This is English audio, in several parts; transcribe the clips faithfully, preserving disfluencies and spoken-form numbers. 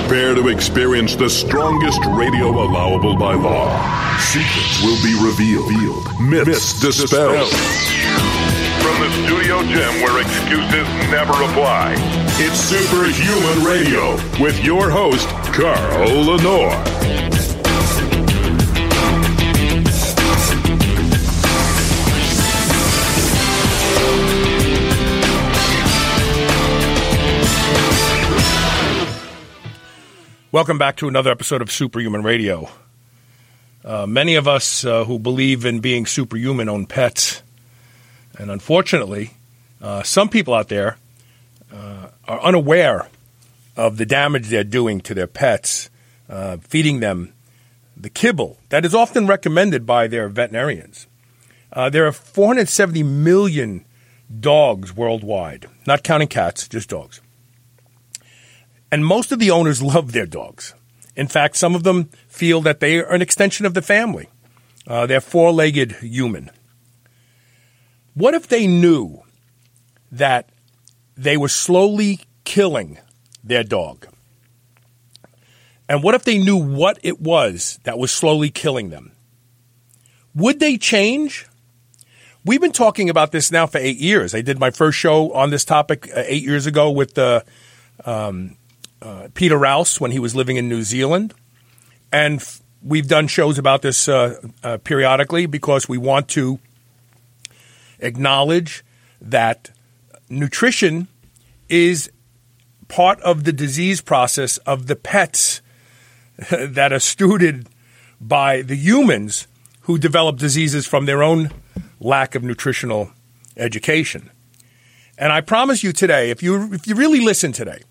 Prepare to experience the strongest radio allowable by law. Secrets will be revealed. Myths dispelled. From the studio gym where excuses never apply, it's Superhuman Radio with your host, Carl Lenore. Welcome back to another episode of Superhuman Radio. Uh, many of us uh, who believe in being superhuman own pets. And unfortunately, uh, some people out there uh, are unaware of the damage they're doing to their pets, uh, feeding them the kibble that is often recommended by their veterinarians. Uh, there are four hundred seventy million dogs worldwide, not counting cats, just dogs. And most of the owners love their dogs. In fact, some of them feel that they are an extension of the family. Uh, they're four-legged human. What if they knew that they were slowly killing their dog? And what if they knew what it was that was slowly killing them? Would they change? We've been talking about this now for eight years. I did my first show on this topic uh, eight years ago with the... Um, Uh, Peter Rouse when he was living in New Zealand. And f- we've done shows about this uh, uh, periodically because we want to acknowledge that nutrition is part of the disease process of the pets that are stewarded by the humans who develop diseases from their own lack of nutritional education. And I promise you today, if you if you really listen today,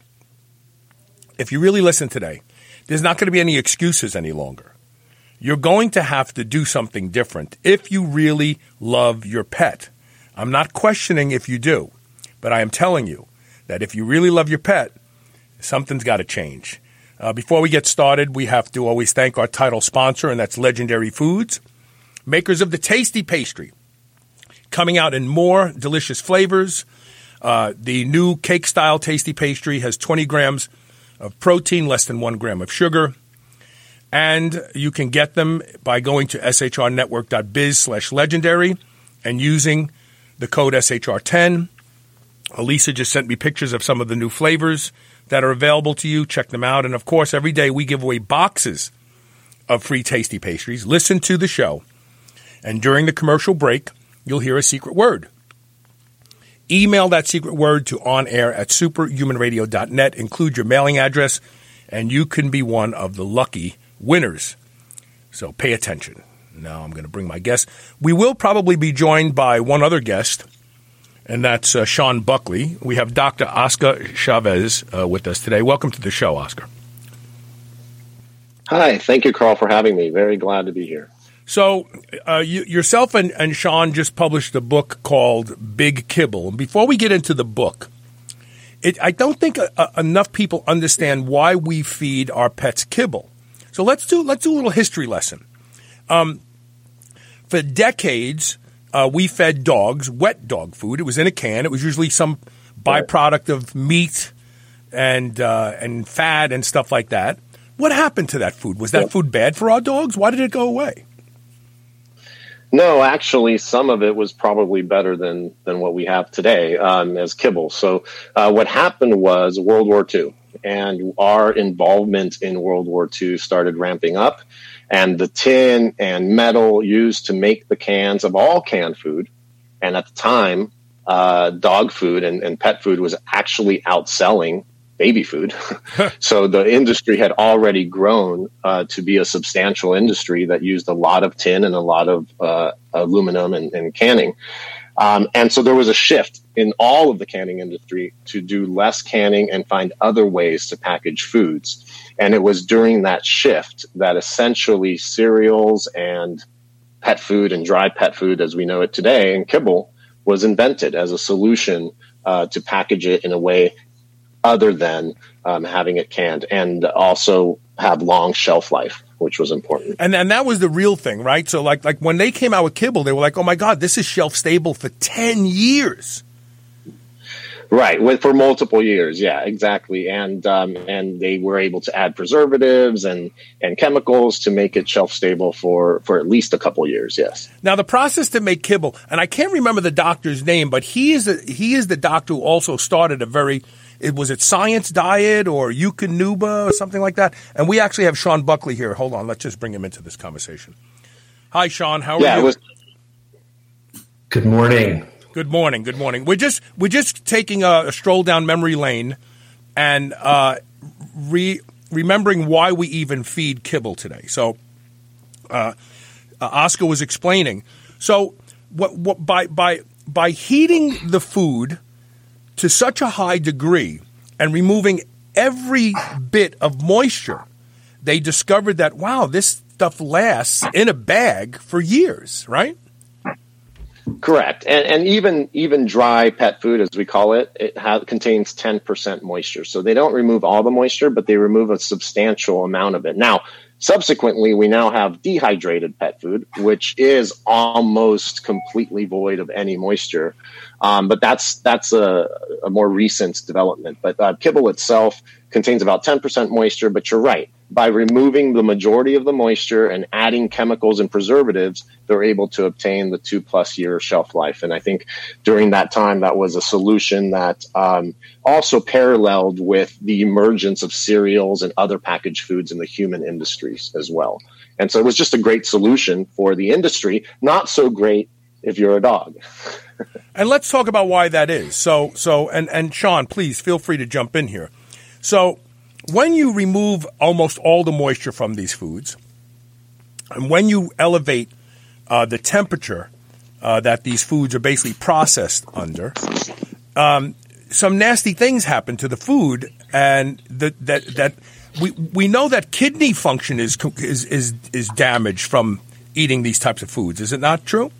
If you really listen today, there's not going to be any excuses any longer. You're going to have to do something different if you really love your pet. I'm not questioning if you do, but I am telling you that if you really love your pet, something's got to change. Uh, before we get started, we have to always thank our title sponsor, and that's Legendary Foods, makers of the Tasty Pastry, coming out in more delicious flavors. Uh, the new cake-style Tasty Pastry has twenty grams of protein, less than one gram of sugar. And you can get them by going to shrnetwork.biz slash legendary and using the code S H R ten. Elisa just sent me pictures of some of the new flavors that are available to you. Check them out. And, of course, every day we give away boxes of free Tasty Pastries. Listen to the show. And during the commercial break, you'll hear a secret word. Email that secret word to onair at superhuman radio dot net. Include your mailing address, and you can be one of the lucky winners. So pay attention. Now I'm going to bring my guest. We will probably be joined by one other guest, and that's uh, Sean Buckley. We have Doctor Oscar Chavez uh, with us today. Welcome to the show, Oscar. Hi. Thank you, Carl, for having me. Very glad to be here. So uh, you, yourself and, and Sean just published a book called Big Kibble. And before we get into the book, it, I don't think a, a, enough people understand why we feed our pets kibble. So let's do let's do a little history lesson. Um, for decades, uh, we fed dogs wet dog food. It was in a can. It was usually some byproduct of meat and uh, and fat and stuff like that. What happened to that food? Was that food bad for our dogs? Why did it go away? No, actually, some of it was probably better than than what we have today um, as kibble. So uh, what happened was World War Two, and our involvement in World War Two started ramping up, and the tin and metal used to make the cans of all canned food, and at the time, uh, dog food and, and pet food was actually outselling baby food. So the industry had already grown uh, to be a substantial industry that used a lot of tin and a lot of uh, aluminum and, and canning. Um, and so there was a shift in all of the canning industry to do less canning and find other ways to package foods. And it was during that shift that essentially cereals and pet food and dry pet food as we know it today and kibble was invented as a solution uh, to package it in a way other than um, having it canned, and also have long shelf life, which was important. And and that was the real thing, right? So like like when they came out with kibble, they were like, oh my God, this is shelf stable for ten years. Right, with for multiple years, yeah, exactly, and um, and they were able to add preservatives and, and chemicals to make it shelf stable for, for at least a couple years. Yes. Now the process to make kibble, and I can't remember the doctor's name, but he is the, he is the doctor who also started a very, it was it Science Diet or Eukanuba or something like that, and we actually have Sean Buckley here. Hold on, let's just bring him into this conversation. Hi, Sean. How are yeah, you? It was- Good morning. Good morning. Good morning. We're just we're just taking a, a stroll down memory lane, and uh, re, remembering why we even feed kibble today. So, uh, uh, Oscar was explaining. So, what, what by by by heating the food to such a high degree and removing every bit of moisture, they discovered that wow, this stuff lasts in a bag for years, right? Correct, and and even even dry pet food, as we call it, it ha- contains ten percent moisture. So they don't remove all the moisture, but they remove a substantial amount of it. Now, subsequently, we now have dehydrated pet food, which is almost completely void of any moisture. Um, but that's that's a, a more recent development. But uh, kibble itself contains about ten percent moisture. But you're right. By removing the majority of the moisture and adding chemicals and preservatives, they're able to obtain the two plus year shelf life. And I think during that time, that was a solution that um, also paralleled with the emergence of cereals and other packaged foods in the human industries as well. And so it was just a great solution for the industry, not so great if you're a dog. And let's talk about why that is. So, so, and, and Sean, please feel free to jump in here. So, when you remove almost all the moisture from these foods, and when you elevate uh, the temperature uh, that these foods are basically processed under, um, some nasty things happen to the food, and the, that that we we know that kidney function is is is is damaged from eating these types of foods. Is it not true?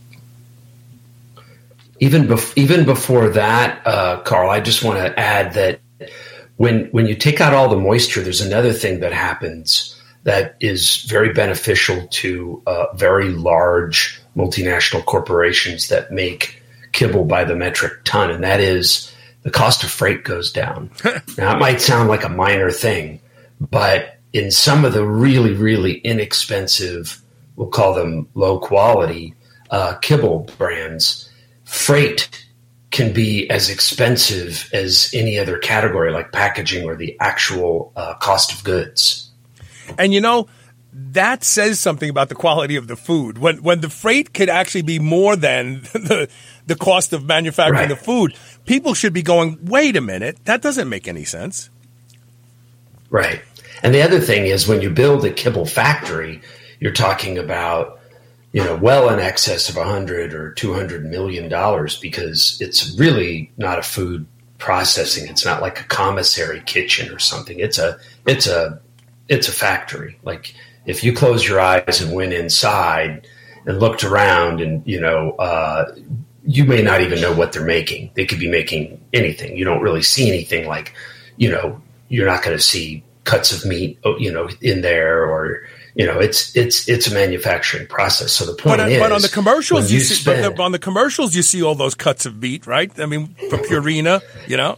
Even bef- even before that, uh, Carl, I just want to add that. When when you take out all the moisture, there's another thing that happens that is very beneficial to uh, very large multinational corporations that make kibble by the metric ton, and that is the cost of freight goes down. Now, it might sound like a minor thing, but in some of the really, really inexpensive, we'll call them low quality uh, kibble brands, freight can be as expensive as any other category like packaging or the actual uh, cost of goods. And you know, that says something about the quality of the food. When when the freight could actually be more than the the cost of manufacturing right. the food, people should be going, wait a minute, that doesn't make any sense. Right. And the other thing is when you build a kibble factory, you're talking about you know, well in excess of a hundred or two hundred million dollars, because it's really not a food processing. It's not like a commissary kitchen or something. It's a, it's a, it's a factory. Like if you close your eyes and went inside and looked around, and you know, uh, you may not even know what they're making. They could be making anything. You don't really see anything like, you know, you're not going to see cuts of meat, you know, in there, or you know, it's it's it's a manufacturing process. So the point but, is, but on the commercials, you, you see, spend, but the, on the commercials, you see all those cuts of meat, right? I mean, for Purina, you know.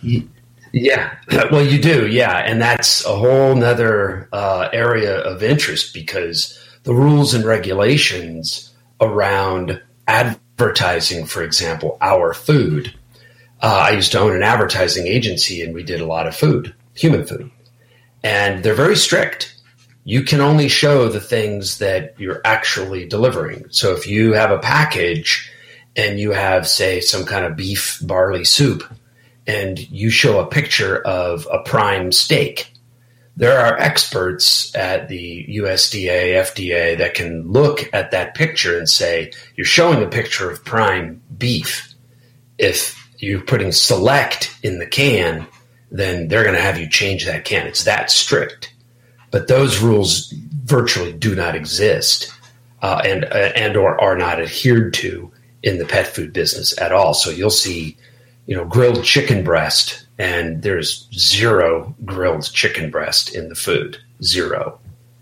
Yeah, well, you do, yeah, and that's a whole nother uh, area of interest, because the rules and regulations around advertising, for example, our food. Uh, I used to own an advertising agency, and we did a lot of food, human food, and they're very strict. You can only show the things that you're actually delivering. So if you have a package and you have, say, some kind of beef barley soup, and you show a picture of a prime steak, there are experts at the U S D A, F D A that can look at that picture and say, you're showing a picture of prime beef. If you're putting select in the can, then they're going to have you change that can. It's that strict. But those rules virtually do not exist uh, and uh, and or are not adhered to in the pet food business at all. So you'll see, you know, grilled chicken breast, and there's zero grilled chicken breast in the food. Zero.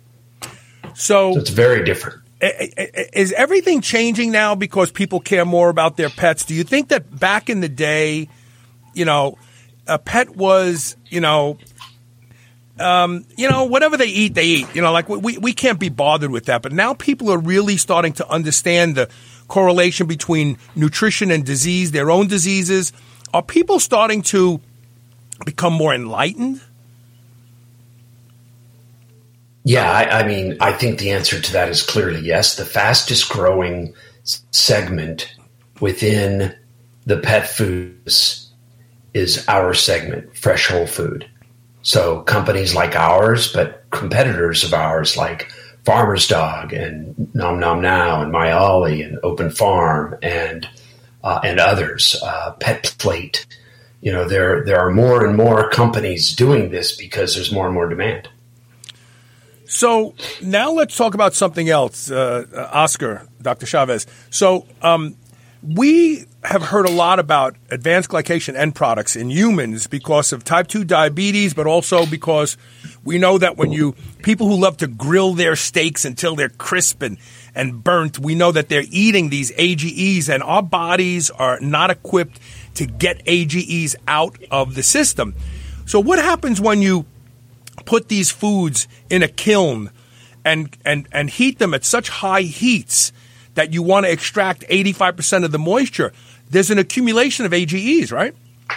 So, so it's very different. Is everything changing now because people care more about their pets? Do you think that back in the day, you know, a pet was, you know, um, you know, whatever they eat, they eat. You know, like we we can't be bothered with that. But now people are really starting to understand the correlation between nutrition and disease, their own diseases. Are people starting to become more enlightened? Yeah, I, I mean, I think the answer to that is clearly yes. The fastest growing segment within the pet foods is our segment, fresh whole food. So companies like ours, but competitors of ours like Farmer's Dog and Nom Nom Now and Myali and Open Farm and uh, and others, uh, Pet Plate. You know, there there are more and more companies doing this because there's more and more demand. So now let's talk about something else, uh, Oscar, Doctor Chavez. So um, we have heard a lot about advanced glycation end products in humans because of type two diabetes, but also because we know that when you people who love to grill their steaks until they're crisp and, and burnt, we know that they're eating these A G Es, and our bodies are not equipped to get A G Es out of the system. So what happens when you put these foods in a kiln and, and, and heat them at such high heats that you want to extract eighty-five percent of the moisture? There's an accumulation of A G Es, right?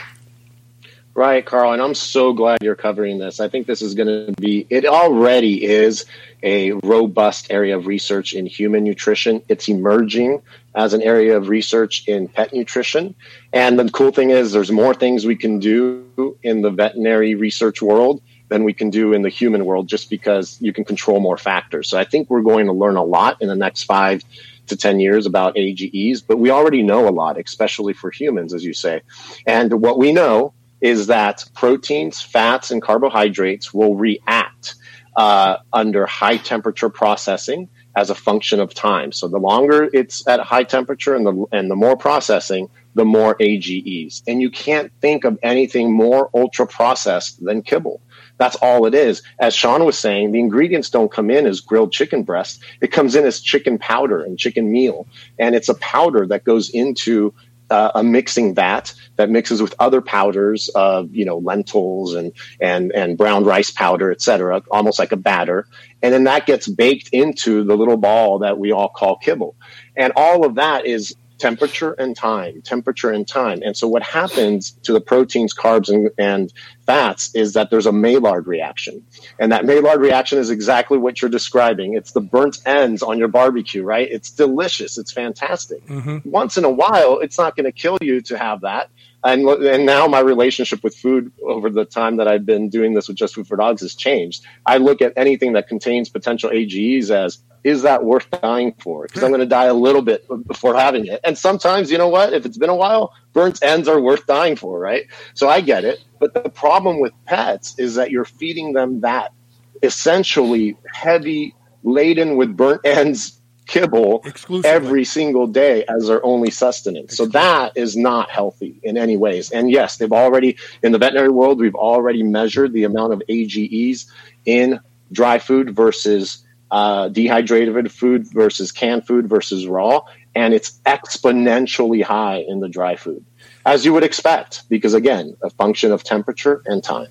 Right, Carl, and I'm so glad you're covering this. I think this is going to be, it already is a robust area of research in human nutrition. It's emerging as an area of research in pet nutrition. And the cool thing is there's more things we can do in the veterinary research world than we can do in the human world, just because you can control more factors. So I think we're going to learn a lot in the next five to ten years about A G Es, but we already know a lot, especially for humans, as you say. And what we know is that proteins, fats, and carbohydrates will react uh, under high temperature processing as a function of time. So the longer it's at high temperature and the and the more processing, the more A G Es. And you can't think of anything more ultra processed than kibble. That's all it is. As Sean was saying, the ingredients don't come in as grilled chicken breast. It comes in as chicken powder and chicken meal. And it's a powder that goes into uh, a mixing vat that mixes with other powders of, you know, lentils and, and, and brown rice powder, et cetera, almost like a batter. And then that gets baked into the little ball that we all call kibble. And all of that is temperature and time, temperature and time. And so what happens to the proteins, carbs, and, and fats is that there's a Maillard reaction. And that Maillard reaction is exactly what you're describing. It's the burnt ends on your barbecue, right? It's delicious. It's fantastic. Mm-hmm. Once in a while, it's not going to kill you to have that. And, and now my relationship with food over the time that I've been doing this with Just Food for Dogs has changed. I look at anything that contains potential A G Es as, is that worth dying for? Because I'm going to die a little bit before having it. And sometimes, you know what? If it's been a while, burnt ends are worth dying for, right? So I get it. But the problem with pets is that you're feeding them that essentially heavy, laden with burnt ends kibble every single day as their only sustenance. So that is not healthy in any ways. And yes, they've already, in the veterinary world, we've already measured the amount of A G Es in dry food versus uh, dehydrated food versus canned food versus raw. And it's exponentially high in the dry food, as you would expect, because again, a function of temperature and time.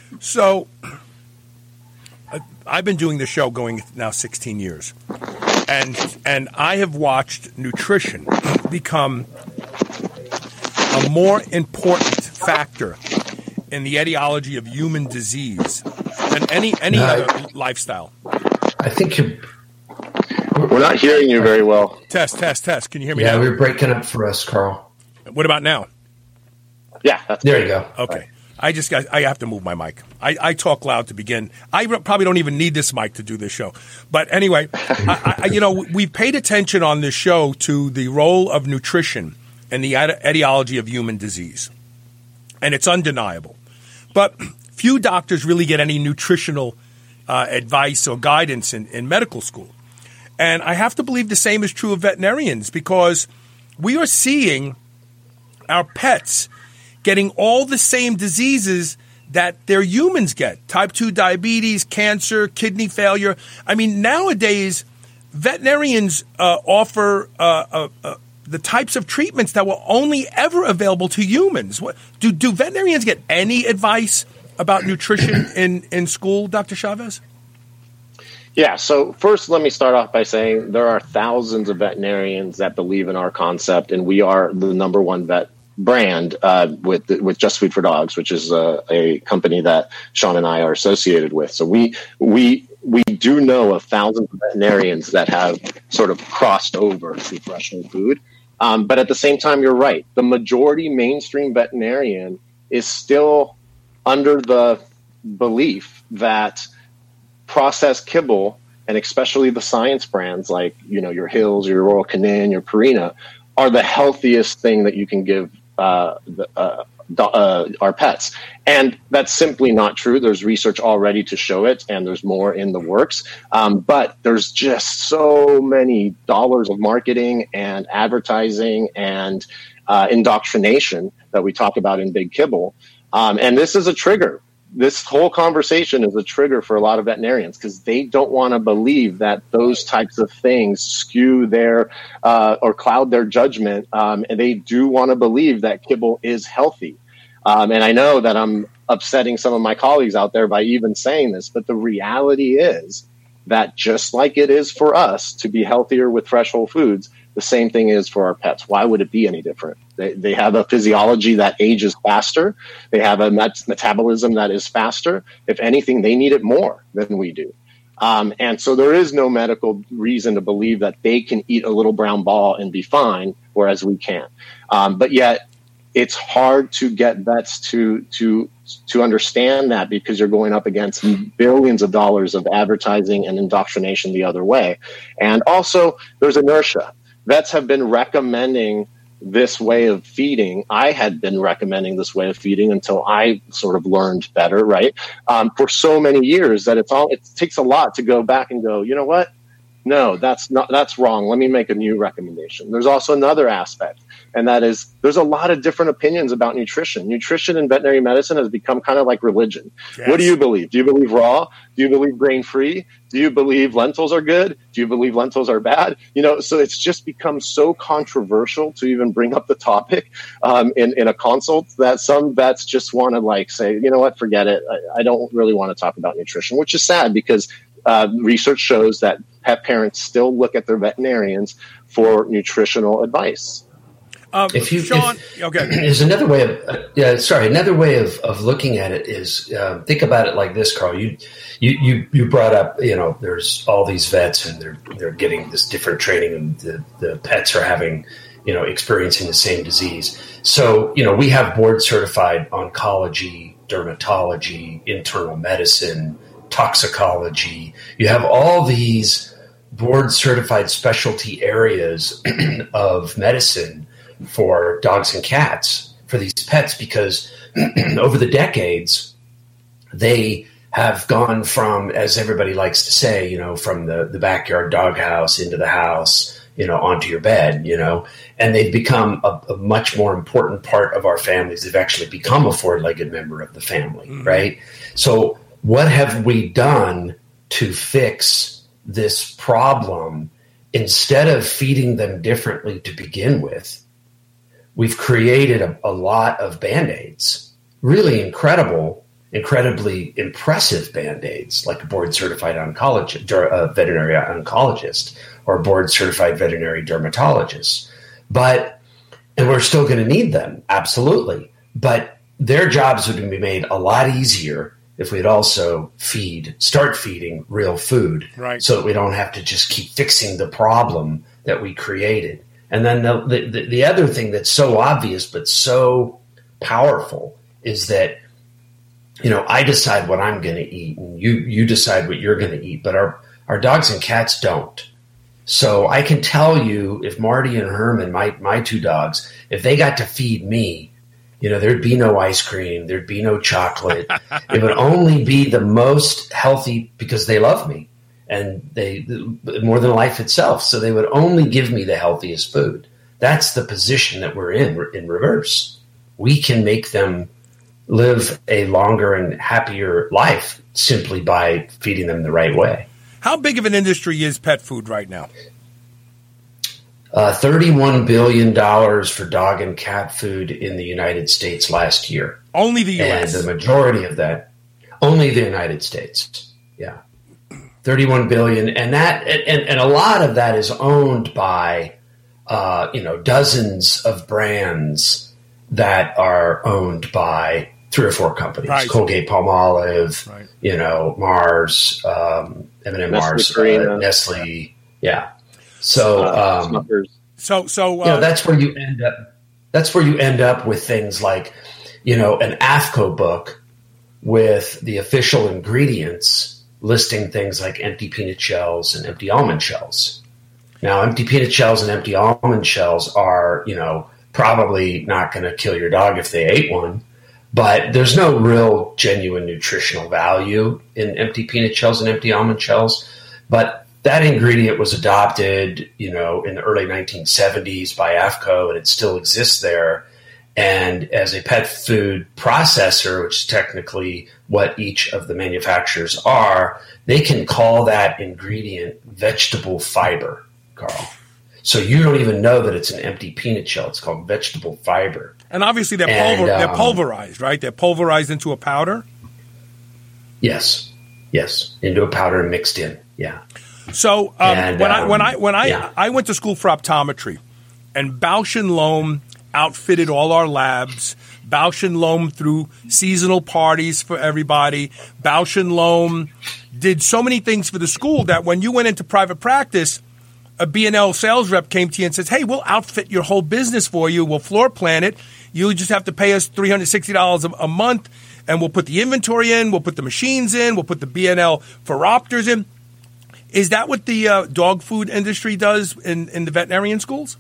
So I've been doing the show going now sixteen years. And and I have watched nutrition become a more important factor in the etiology of human disease than any any no, other I, lifestyle. I think you're... We're not hearing you very well. Test, test, test. Can you hear me yeah, now? Yeah, we're breaking up for us, Carl. What about now? Yeah. That's there good. you go. Okay. Right. I just got, I have to move my mic. I, I talk loud to begin. I probably don't even need this mic to do this show. But anyway, I, I, you know, we've paid attention on this show to the role of nutrition and the etiology of human disease. And it's undeniable. But few doctors really get any nutritional uh, advice or guidance in, in medical school. And I have to believe the same is true of veterinarians, because we are seeing our pets getting all the same diseases that their humans get. Type two diabetes, cancer, kidney failure. I mean, nowadays, veterinarians uh, offer uh, a, the types of treatments that were only ever available to humans. What, do, do veterinarians get any advice about nutrition in, in school, Doctor Chavez? Yeah, so first let me start off by saying there are thousands of veterinarians that believe in our concept, and we are the number one vet brand uh, with with Just Food for Dogs, which is a, a company that Sean and I are associated with. So we we we do know of thousands of veterinarians that have sort of crossed over to fresh whole food. Um, but at the same time, you're right. The majority mainstream veterinarian is still under the belief that processed kibble, and especially the science brands like, you know, your Hills, your Royal Canin, your Purina, are the healthiest thing that you can give uh, the, uh, uh, our pets. And that's simply not true. There's research already to show it, and there's more in the works. Um, but there's just so many dollars of marketing and advertising and uh, indoctrination that we talk about in Big Kibble. Um, and this is a trigger. This whole conversation is a trigger for a lot of veterinarians because they don't want to believe that those types of things skew their uh, or cloud their judgment. Um, and they do want to believe that kibble is healthy. Um, and I know that I'm upsetting some of my colleagues out there by even saying this, but the reality is that just like it is for us to be healthier with fresh whole foods, the same thing is for our pets. Why would it be any different? They, they have a physiology that ages faster. They have a met- metabolism that is faster. If anything, they need it more than we do. Um, and so there is no medical reason to believe that they can eat a little brown ball and be fine, whereas we can't. Um, but yet it's hard to get vets to, to, to understand that because you're going up against billions of dollars of advertising and indoctrination the other way. And also there's inertia. Vets have been recommending this way of feeding. I had been recommending this way of feeding until I sort of learned better, right? Um, for so many years that it's all, it takes a lot to go back and go, you know what? No, that's not, that's wrong. Let me make a new recommendation. There's also another aspect, and that is there's a lot of different opinions about nutrition. Nutrition in veterinary medicine has become kind of like religion. Yes. What do you believe? Do you believe raw? Do you believe grain-free? Do you believe lentils are good? Do you believe lentils are bad? You know, so it's just become so controversial to even bring up the topic um, in, in a consult that some vets just want to like say, you know what, forget it. I, I don't really want to talk about nutrition, which is sad because uh, research shows that pet parents still look at their veterinarians for nutritional advice. Um, if you, Sean, if, okay. There's another way of, uh, yeah, sorry, another way of, of looking at it is uh, think about it like this, Carl. You, you, you, you brought up, you know, there's all these vets and they're they're getting this different training, and the, the pets are having, you know, experiencing the same disease. So, you know, we have board certified oncology, dermatology, internal medicine, toxicology. You have all these board certified specialty areas of medicine for dogs and cats, for these pets, because over the decades, they have gone from, as everybody likes to say, you know, from the, the backyard doghouse into the house, you know, onto your bed, you know, and they've become a, a much more important part of our families. They've actually become a four-legged member of the family, mm-hmm. right? So what have we done to fix this problem? Instead of feeding them differently to begin with, we've created a, a lot of Band-Aids, really incredible, incredibly impressive Band-Aids, like a board-certified oncologist, uh, veterinary oncologist or a board-certified veterinary dermatologist. But, and we're still going to need them, absolutely. But their jobs would be made a lot easier if we'd also feed, start feeding real food, right, so that we don't have to just keep fixing the problem that we created. And then the, the, the other thing that's so obvious but so powerful is that, you know, I decide what I'm going to eat and you, you decide what you're going to eat, but our, our dogs and cats don't. So I can tell you, if Marty and Herman, my, my two dogs, if they got to feed me, you know, there'd be no ice cream, there'd be no chocolate. It would only be the most healthy, because they love me and they more than life itself. So they would only give me the healthiest food. That's the position that we're in, in reverse. We can make them live a longer and happier life simply by feeding them the right way. How big of an industry is pet food right now? Uh, thirty-one billion dollars for dog and cat food in the United States last year. Only the U S. And the majority of that, only the United States. Yeah. thirty-one billion dollars. And that, and, and a lot of that is owned by, uh, you know, dozens of brands that are owned by three or four companies, right. Colgate, Palmolive, right. you know, Mars, um, M and M Mars, uh, Nestle. Yeah. So, um, so, so, uh, you know, that's where you end up. That's where you end up with things like, you know, an AAFCO book with the official ingredients listing things like empty peanut shells and empty almond shells. Now, empty peanut shells and empty almond shells are, you know, probably not going to kill your dog if they ate one, but there's no real genuine nutritional value in empty peanut shells and empty almond shells. But that ingredient was adopted, you know, in the early nineteen seventies by AAFCO, and it still exists there. And as a pet food processor, which is technically what each of the manufacturers are, they can call that ingredient vegetable fiber, Carl. So you don't even know that it's an empty peanut shell. It's called vegetable fiber. And obviously they're, and, pulver- um, they're pulverized, right? They're pulverized into a powder? Yes. Yes. Into a powder and mixed in. Yeah. So um, and, when um, I when I when I yeah. I went to school for optometry, and Bausch and Lomb outfitted all our labs. Bausch and Lomb threw seasonal parties for everybody. Bausch and Lomb did so many things for the school that when you went into private practice, a B and L sales rep came to you and says, "Hey, we'll outfit your whole business for you. We'll floor plan it. You just have to pay us three hundred sixty dollars a month, and we'll put the inventory in. We'll put the machines in. We'll put the B and L phoropters in." Is that what the uh, dog food industry does in, in the veterinarian schools?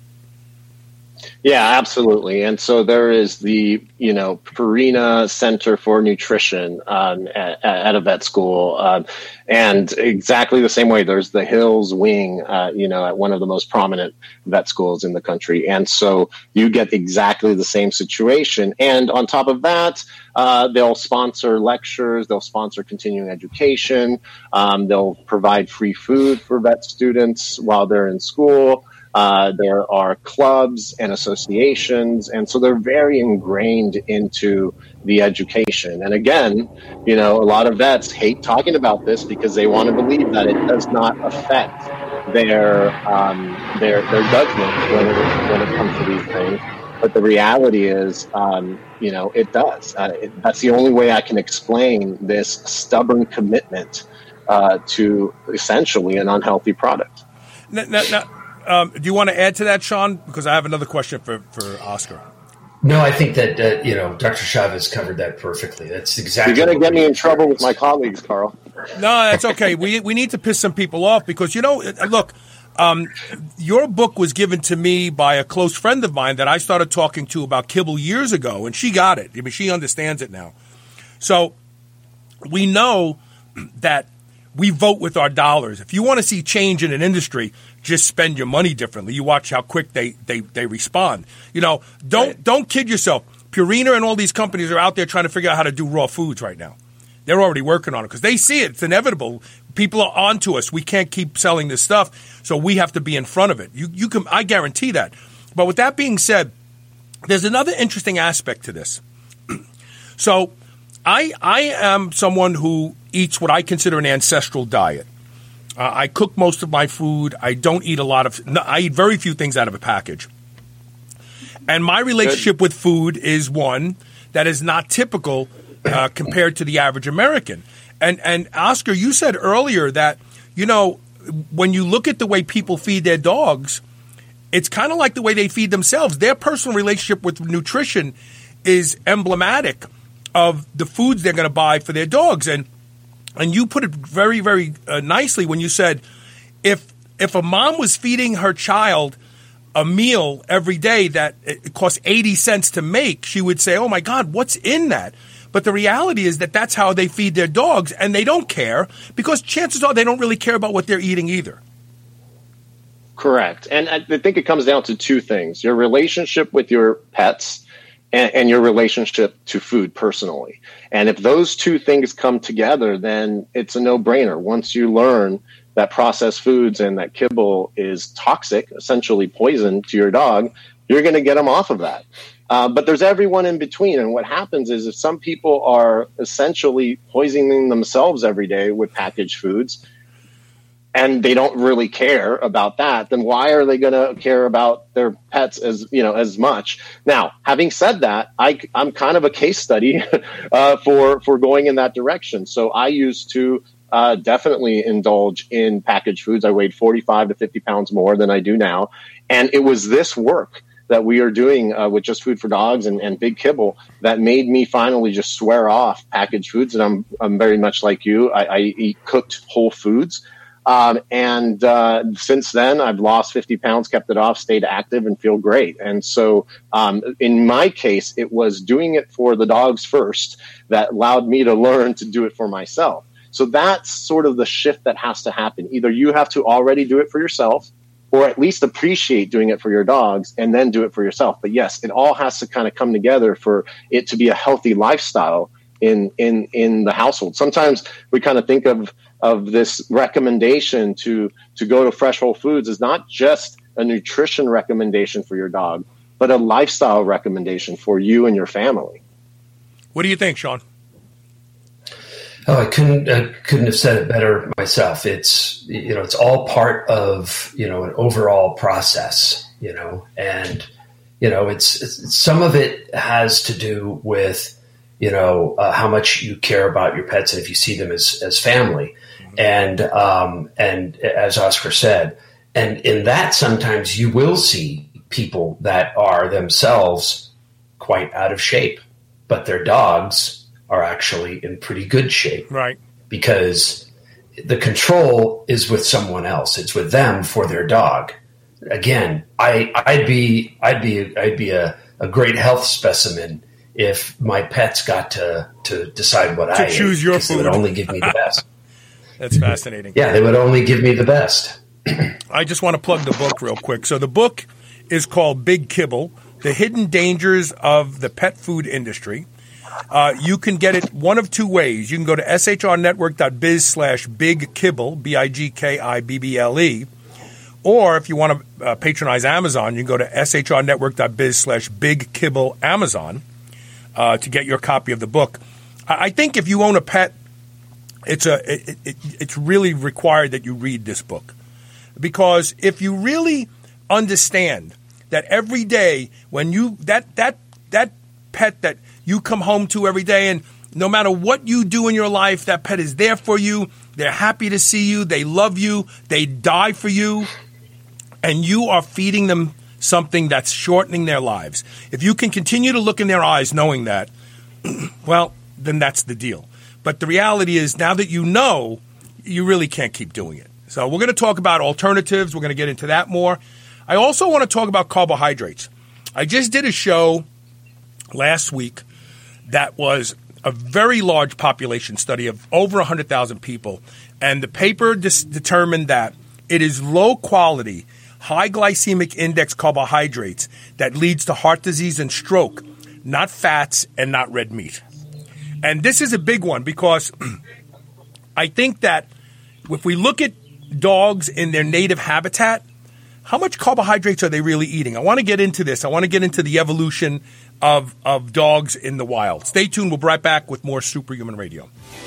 Yeah, absolutely. And so there is the, you know, Purina Center for Nutrition um, at, at a vet school. Um, and exactly the same way, there's the Hills Wing, uh, you know, at one of the most prominent vet schools in the country. And so you get exactly the same situation. And on top of that, uh, they'll sponsor lectures, they'll sponsor continuing education, um, they'll provide free food for vet students while they're in school. Uh, there are clubs and associations, and so they're very ingrained into the education. And again, you know, a lot of vets hate talking about this because they want to believe that it does not affect their um, their their judgment when it, when it comes to these things. But the reality is, um, you know, it does. Uh, it, that's the only way I can explain this stubborn commitment uh, to essentially an unhealthy product. Now, now, now, Um, do you want to add to that, Sean? Because I have another question for, for Oscar. No, I think that, uh, you know, Doctor Chavez covered that perfectly. That's exactly. You're going to get me in trouble with my colleagues, Carl. No, that's okay. we we need to piss some people off because, you know, look, um, your book was given to me by a close friend of mine that I started talking to about kibble years ago, and she got it. I mean, she understands it now. So we know that we vote with our dollars. If you want to see change in an industry, just spend your money differently. You watch how quick they they, they respond. You know, don't right. don't kid yourself. Purina and all these companies are out there trying to figure out how to do raw foods right now. They're already working on it because they see it. It's inevitable. People are onto us. We can't keep selling this stuff, so we have to be in front of it. You you can I guarantee that. But with that being said, there's another interesting aspect to this. So I I am someone who eats what I consider an ancestral diet. Uh, I cook most of my food. I don't eat a lot of – I eat very few things out of a package. And my relationship Good. with food is one that is not typical uh, compared to the average American. And, and Oscar, you said earlier that, you know, when you look at the way people feed their dogs, it's kind of like the way they feed themselves. Their personal relationship with nutrition is emblematic of the foods they're going to buy for their dogs. And And you put it very, very uh, nicely when you said if if a mom was feeding her child a meal every day that it costs eighty cents to make, she would say, oh, my God, what's in that? But the reality is that that's how they feed their dogs, and they don't care because chances are they don't really care about what they're eating either. Correct. And I think it comes down to two things, your relationship with your pets and, and your relationship to food personally. And if those two things come together, then it's a no-brainer. Once you learn that processed foods and that kibble is toxic, essentially poison to your dog, you're going to get them off of that. Uh, but there's everyone in between. And what happens is if some people are essentially poisoning themselves every day with packaged foods and they don't really care about that, then why are they going to care about their pets as, you know, as much? Now, having said that, I, I'm kind of a case study uh, for, for going in that direction. So I used to uh, definitely indulge in packaged foods. I weighed forty-five to fifty pounds more than I do now. And it was this work that we are doing uh, with Just Food for Dogs and, and Big Kibble that made me finally just swear off packaged foods. And I'm, I'm very much like you. I, I eat cooked whole foods. Um, and uh, since then, I've lost fifty pounds, kept it off, stayed active, and feel great. And so um, in my case, it was doing it for the dogs first that allowed me to learn to do it for myself. So that's sort of the shift that has to happen. Either you have to already do it for yourself, or at least appreciate doing it for your dogs and then do it for yourself. But yes, it all has to kind of come together for it to be a healthy lifestyle in in in the household. Sometimes we kind of think of of this recommendation to to go to Fresh Whole Foods as not just a nutrition recommendation for your dog, but a lifestyle recommendation for you and your family. What do you think, Sean? Oh, I couldn't I couldn't have said it better myself. It's, you know, it's all part of, you know, an overall process, you know, and, you know, it's, it's some of it has to do with, you know, uh, how much you care about your pets and if you see them as, as family. And, um, and as Oscar said, and in that sometimes you will see people that are themselves quite out of shape, but their dogs are actually in pretty good shape. Right. Because the control is with someone else. It's with them for their dog. Again, I, I'd be, I'd be, I'd be a, a great health specimen if my pets got to, to decide what to I choose ate, your food. They would only give me the best. That's fascinating. Yeah, they would only give me the best. I just want to plug the book real quick. So the book is called Big Kibble, The Hidden Dangers of the Pet Food Industry. Uh, you can get it one of two ways. You can go to shrnetwork.biz slash big kibble, B I G K I B B L E. Or if you want to uh, patronize Amazon, you can go to shrnetwork.biz slash big kibble Amazon uh, to get your copy of the book. I, I think if you own a pet, it's a it, it, it's really required that you read this book. Because if you really understand that every day when you that that that pet that you come home to every day, and no matter what you do in your life, that pet is there for you. They're happy to see you. They love you. They die for you. And you are feeding them something that's shortening their lives. If you can continue to look in their eyes knowing that, well, then that's the deal. But the reality is, now that you know, you really can't keep doing it. So we're going to talk about alternatives. We're going to get into that more. I also want to talk about carbohydrates. I just did a show last week that was a very large population study of over one hundred thousand people. And the paper dis- determined that it is low quality, high glycemic index carbohydrates that leads to heart disease and stroke, not fats and not red meat. And this is a big one because I think that if we look at dogs in their native habitat, how much carbohydrates are they really eating? I want to get into this. I want to get into the evolution of, of dogs in the wild. Stay tuned. We'll be right back with more Superhuman Radio.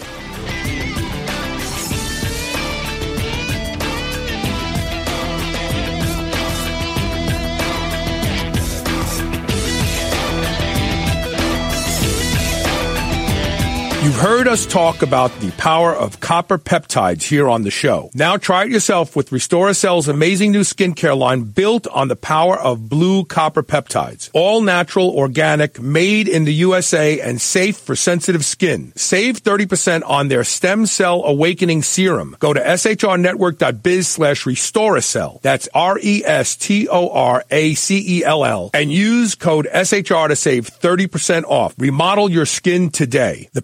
You've heard us talk about the power of copper peptides here on the show. Now try it yourself with Restoracell's amazing new skincare line built on the power of blue copper peptides. All natural, organic, made in the U S A, and safe for sensitive skin. Save thirty percent on their Stem Cell Awakening Serum. Go to shrnetwork.biz slash Restoracell. That's R E S T O R A C E L L. And use code S H R to save thirty percent off. Remodel your skin today. The power of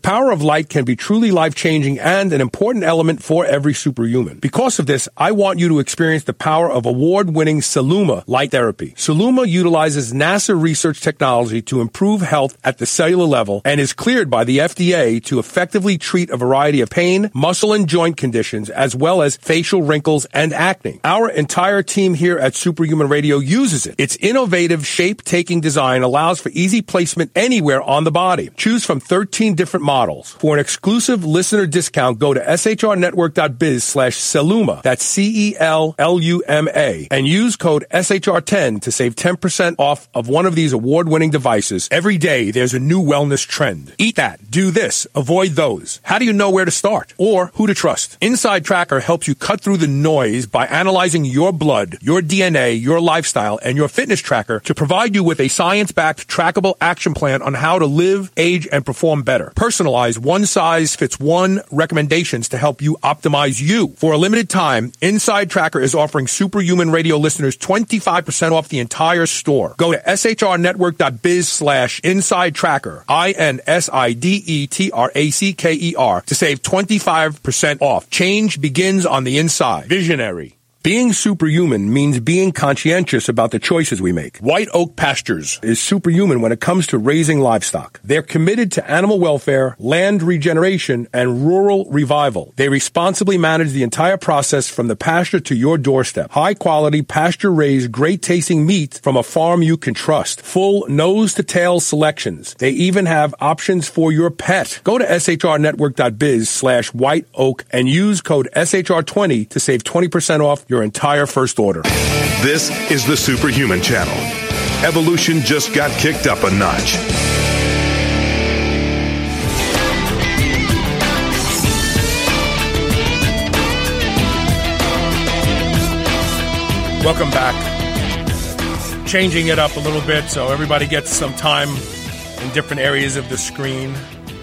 of light can be truly life-changing and an important element for every superhuman. Because of this, I want you to experience the power of award-winning Celluma light therapy. Celluma utilizes NASA research technology to improve health at the cellular level and is cleared by the F D A to effectively treat a variety of pain, muscle, and joint conditions, as well as facial wrinkles and acne. Our entire team here at Superhuman Radio uses it. Its innovative shape-taking design allows for easy placement anywhere on the body. Choose from thirteen different models. For an exclusive listener discount, go to shrnetwork.biz slash Celluma. That's C E L L U M A. And use code S H R ten to save ten percent off of one of these award-winning devices. Every day, there's a new wellness trend. Eat that. Do this. Avoid those. How do you know where to start or who to trust? Inside Tracker helps you cut through the noise by analyzing your blood, your D N A, your lifestyle, and your fitness tracker to provide you with a science-backed, trackable action plan on how to live, age, and perform better. Personalized, one-size-fits-one recommendations to help you optimize you. For a limited time, Inside Tracker is offering Superhuman Radio listeners twenty-five percent off the entire store. Go to shrnetwork.biz slash Inside Tracker, I N S I D E T R A C K E R, to save twenty-five percent off. Change begins on the inside. Visionary. Being superhuman means being conscientious about the choices we make. White Oak Pastures is superhuman when it comes to raising livestock. They're committed to animal welfare, land regeneration, and rural revival. They responsibly manage the entire process from the pasture to your doorstep. High-quality, pasture-raised, great-tasting meat from a farm you can trust. Full nose-to-tail selections. They even have options for your pet. Go to shrnetwork.biz slash white oak and use code S H R twenty to save twenty percent off your entire first order. This is the Superhuman Channel. Evolution just got kicked up a notch. Welcome back. Changing it up a little bit so everybody gets some time in different areas of the screen.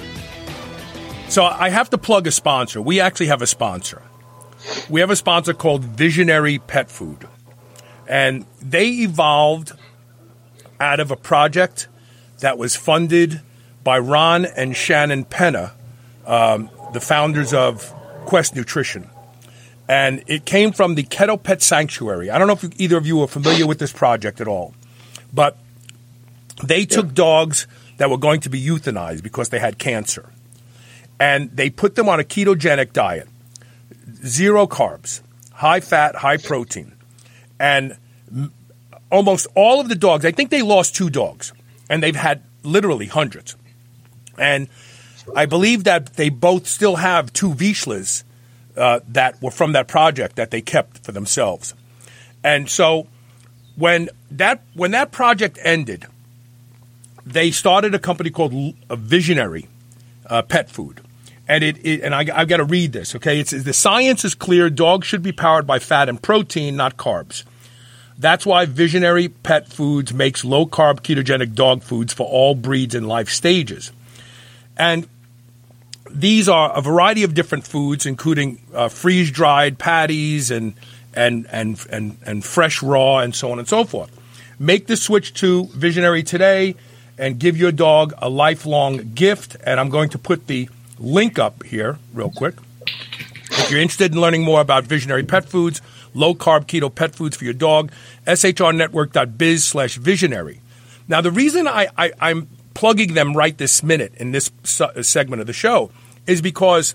So I have to plug a sponsor. We actually have a sponsor. We have a sponsor called Visionary Pet Food. And they evolved out of a project that was funded by Ron and Shannon Penna, um, the founders of Quest Nutrition. And it came from the Keto Pet Sanctuary. I don't know if you, either of you are familiar with this project at all. But they took yeah. dogs that were going to be euthanized because they had cancer. And they put them on a ketogenic diet. Zero carbs, high fat, high protein. And m- almost all of the dogs, I think they lost two dogs. And they've had literally hundreds. And I believe that they both still have two Vizslas uh, that were from that project that they kept for themselves. And so when that when that project ended, they started a company called uh, Visionary uh, Pet Food. And it, it and I, I've got to read this, okay? It's the science is clear. Dogs should be powered by fat and protein, not carbs. That's why Visionary Pet Foods makes low-carb ketogenic dog foods for all breeds and life stages. And these are a variety of different foods, including uh, freeze-dried patties and and and and and fresh raw and so on and so forth. Make the switch to Visionary today and give your dog a lifelong gift. And I'm going to put the link up here real quick. If you're interested in learning more about Visionary Pet Foods, low-carb keto pet foods for your dog, shrnetwork.biz slash visionary. Now, the reason I, I, I'm plugging them right this minute in this su- segment of the show is because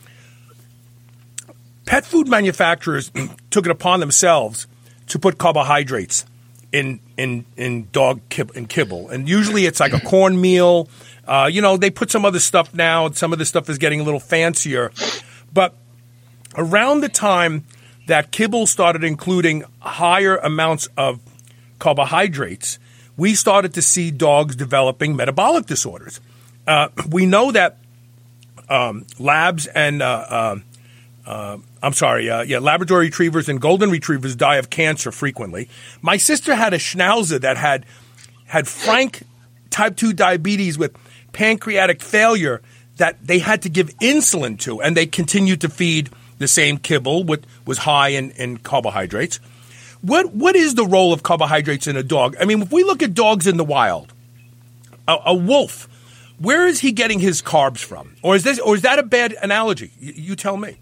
pet food manufacturers took it upon themselves to put carbohydrates in in in dog kib- in kibble. And usually it's like a cornmeal. Uh, you know, they put some other stuff now, and some of the stuff is getting a little fancier. But around the time that kibble started including higher amounts of carbohydrates, we started to see dogs developing metabolic disorders. Uh, we know that um, labs and, uh, uh, uh, I'm sorry, uh, yeah, Labrador retrievers and golden retrievers die of cancer frequently. My sister had a Schnauzer that had had frank type two diabetes with pancreatic failure that they had to give insulin to, and they continued to feed the same kibble, which was high in, in carbohydrates. What What is the role of carbohydrates in a dog? I mean, if we look at dogs in the wild, a, a wolf Where is he getting his carbs from? Or is this, or is that a bad analogy? You, you tell me.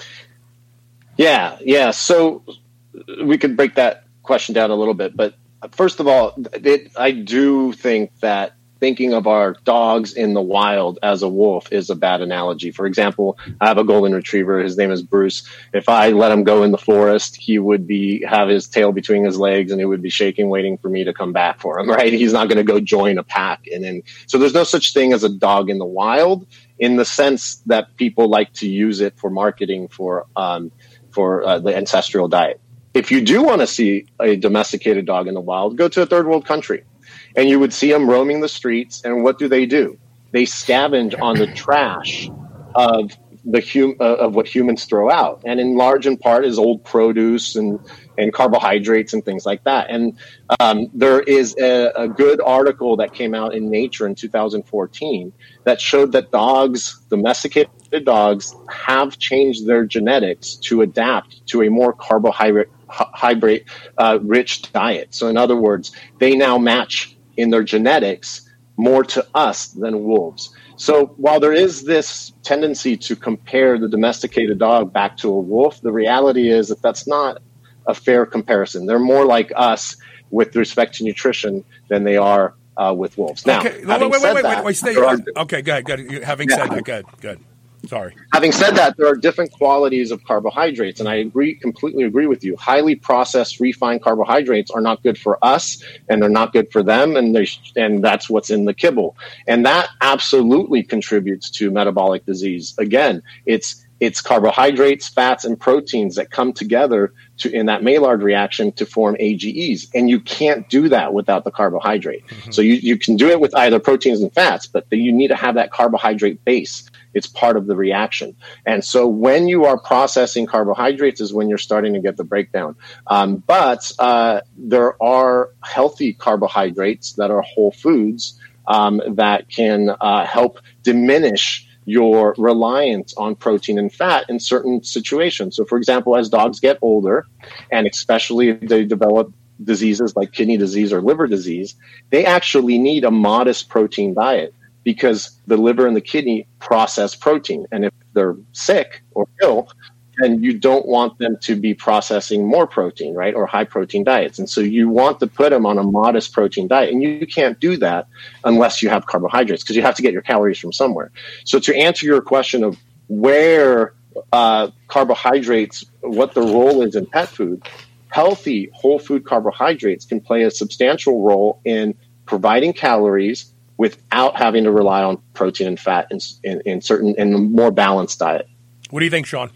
Yeah, yeah. So we could break that question down a little bit. But first of all, it, I do think that thinking of our dogs in the wild as a wolf is a bad analogy. For example, I have a golden retriever. His name is Bruce. If I let him go in the forest, he would be have his tail between his legs and he would be shaking, waiting for me to come back for him, right? He's not going to go join a pack. And then, so there's no such thing as a dog in the wild in the sense that people like to use it for marketing for, um, for uh, the ancestral diet. If you do want to see a domesticated dog in the wild, go to a third world country. And you would see them roaming the streets. And what do they do? They scavenge on the trash of the hum- uh, of what humans throw out. And in large in part is old produce and, and carbohydrates and things like that. And um, there is a, a good article that came out in Nature in two thousand fourteen that showed that dogs, domesticated dogs, have changed their genetics to adapt to a more carbohydrate hybrid uh, rich diet. So in other words, they now match in their genetics more to us than wolves. So while there is this tendency to compare the domesticated dog back to a wolf, the reality is that that's not a fair comparison. They're more like us with respect to nutrition than they are uh, with wolves. Now, okay, wait, wait, wait, said wait, that, wait, wait, stay. are, Okay, good, good. Having yeah. said that, good, good. Sorry. Having said that, there are different qualities of carbohydrates, and I agree, completely agree with you. Highly processed, refined carbohydrates are not good for us, and they're not good for them, and they and that's what's in the kibble, and that absolutely contributes to metabolic disease. Again, it's it's carbohydrates, fats, and proteins that come together to in that Maillard reaction to form A G Es, and you can't do that without the carbohydrate. Mm-hmm. So you you can do it with either proteins and fats, but you need to have that carbohydrate base. It's part of the reaction. And so when you are processing carbohydrates is when you're starting to get the breakdown. Um, but uh, there are healthy carbohydrates that are whole foods um, that can uh, help diminish your reliance on protein and fat in certain situations. So, for example, as dogs get older, and especially if they develop diseases like kidney disease or liver disease, they actually need a modest protein diet, because the liver and the kidney process protein. And if they're sick or ill, then you don't want them to be processing more protein, right? Or high protein diets. And so you want to put them on a modest protein diet. And you can't do that unless you have carbohydrates, because you have to get your calories from somewhere. So to answer your question of where uh, carbohydrates, what the role is in pet food, healthy whole food carbohydrates can play a substantial role in providing calories without having to rely on protein and fat in, in, in certain in a more balanced diet. What do you think, Sean?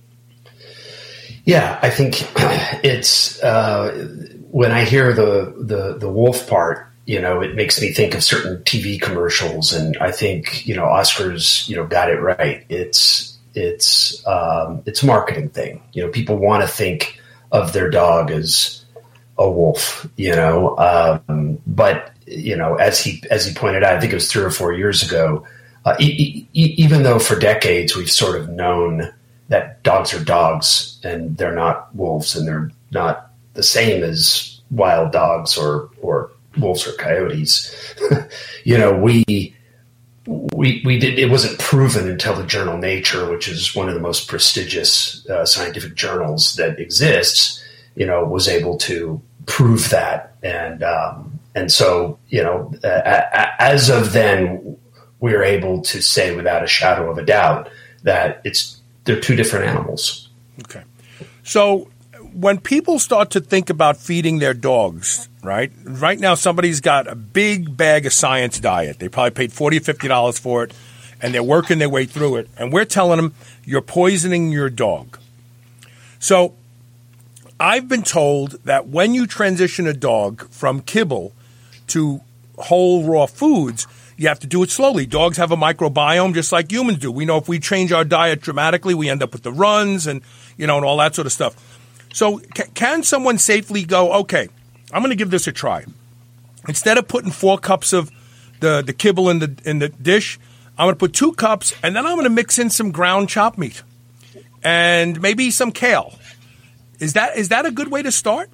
Yeah, I think it's uh, when I hear the, the the wolf part, you know, it makes me think of certain T V commercials, and I think you know Oscar's you know got it right. It's it's um, it's a marketing thing. You know, people want to think of their dog as a wolf. You know, um, but you know, as he as he pointed out, I think it was three or four years ago. Uh, e- e- even though for decades we've sort of known that dogs are dogs and they're not wolves, and they're not the same as wild dogs or or wolves or coyotes. you know, we we we did. It wasn't proven until the journal Nature, which is one of the most prestigious uh, scientific journals that exists, you know, was able to prove that. And um, and so, you know, uh, as of then, we are able to say without a shadow of a doubt that it's they're two different animals. Okay. So when people start to think about feeding their dogs, right? Right now, somebody's got a big bag of Science Diet. They probably paid forty dollars or fifty dollars for it, and they're working their way through it. And we're telling them, you're poisoning your dog. So I've been told that when you transition a dog from kibble to whole raw foods, you have to do it slowly. Dogs have a microbiome just like humans do. We know if we change our diet dramatically, we end up with the runs and, you know, and all that sort of stuff. So ca- can someone safely go, okay, I'm going to give this a try. Instead of putting four cups of the, the kibble in the in the dish, I'm going to put two cups, and then I'm going to mix in some ground chopped meat and maybe some kale. Is that is that a good way to start?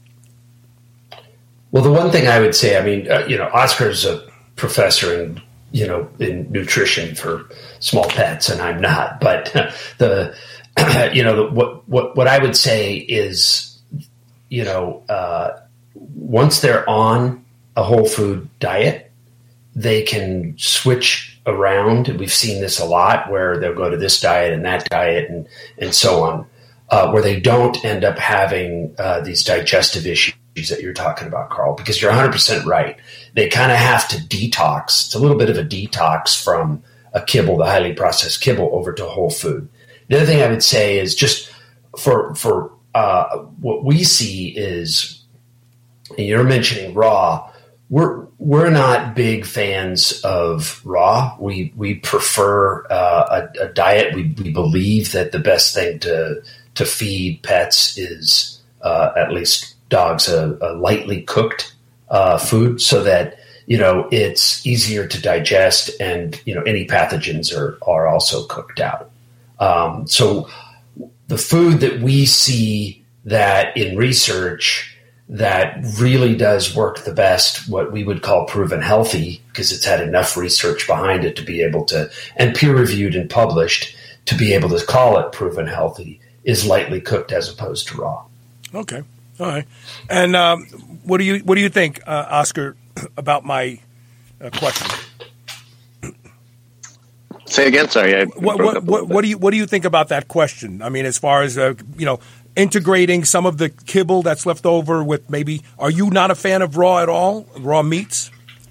Well, the one thing I would say, I mean, uh, you know, Oscar's a professor in you know, in nutrition for small pets, and I'm not. But the, you know, the, what what what I would say is, you know, uh, once they're on a whole food diet, they can switch around. And we've seen this a lot, where they'll go to this diet and that diet and and so on, uh, where they don't end up having uh, these digestive issues that you're talking about, Carl, because you're one hundred percent right. They kind of have to detox. It's a little bit of a detox from a kibble, the highly processed kibble, over to whole food. The other thing I would say is just for for uh, what we see is, and you're mentioning raw. We're we're not big fans of raw. We we prefer uh, a, a diet. We we believe that the best thing to to feed pets is uh, at least dogs a, a lightly cooked uh, food, so that, you know, it's easier to digest, and, you know, any pathogens are are also cooked out. Um, so the food that we see that in research that really does work the best, what we would call proven healthy, because it's had enough research behind it to be able to, and peer reviewed and published, to be able to call it proven healthy, is lightly cooked as opposed to raw. Okay. All right. And um, what do you what do you think, uh, Oscar, about my uh, question? Say again. Sorry. I what what what, what do you what do you think about that question? I mean, as far as uh, you know, integrating some of the kibble that's left over with maybe. Are you not a fan of raw at all? Raw meats?